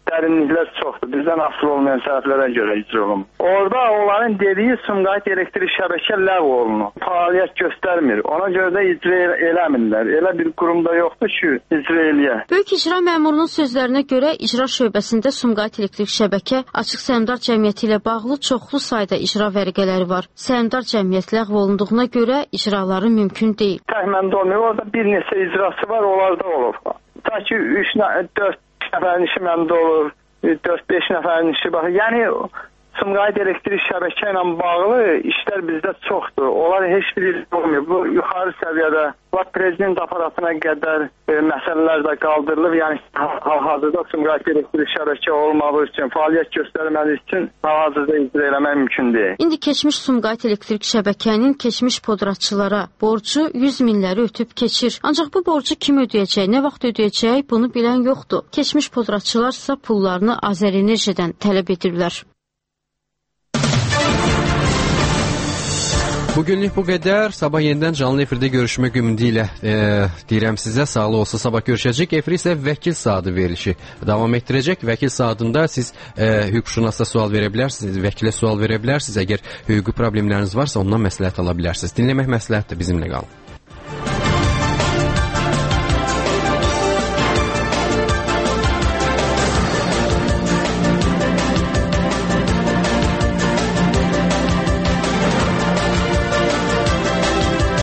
dərinliklər çoxdur. Bizdən asılı olmayan səhvlərə görə icra olunur. Orada onların dediyi Sumqayıt elektrik şəbəkə ləğv olunur. Fəaliyyət göstərmir. Ona görə də icra eləmirlər. Elə bir qurumda yoxdur ki, icra eləyə. Böyük İcra məmurunun sözlərinə görə icra şöbəsində Sumqayıt elektrik şəbəkə Açıq Səhmdar Cəmiyyəti ilə bağlı çoxlu sayda icra vərəqələri var. Səhmdar cəmiyyət ləğv olunduğuna görə icraları mümkün deyil. Təhməndə olmuyor. Orada bir neçə icrası var, onlarda olur. Ta ki üç dörd nəfərin işi məndə olur, dörd beş nəfərin işi baxır. Yəni Sumqayıt elektrik şəbəkə ilə bağlı işlər bizdə çoxdur. Onlar heç biri olmuyor. Bu yuxarı səviyyədə var prezident aparatına qədər e, məsələlər də qaldırılıb. Yəni hal-hazırda Sumqayıt elektrik şəbəkə olmağı üçün, fəaliyyət göstərməli üçün hal-hazırda icra eləmək mümkün deyil. İndi keçmiş Sumqayıt elektrik şəbəkənin keçmiş podratçılara borcu yüz minləri ötüb keçir. Ancaq bu borcu kim ödəyəcək, nə vaxt ödəyəcək bunu bilən yoxdur. Keçmiş podratçılar isə pullarını Azərenerjidən tələb edirlər. Bugünlük bu qədər. Sabah yenidən canlı efirdə görüşmək ümidi ilə e, deyirəm sizə. Sağlı olsa sabah görüşəcək. Efir isə vəkil saatı verilişi davam etdirəcək. Vəkil saatında siz e, hüquqşünasa sual verə bilərsiniz, vəkilə sual verə bilərsiniz. Əgər hüquqi problemləriniz varsa ondan məsləhət ala bilərsiniz. Dinləmək məsləhətdir, bizimlə qalın.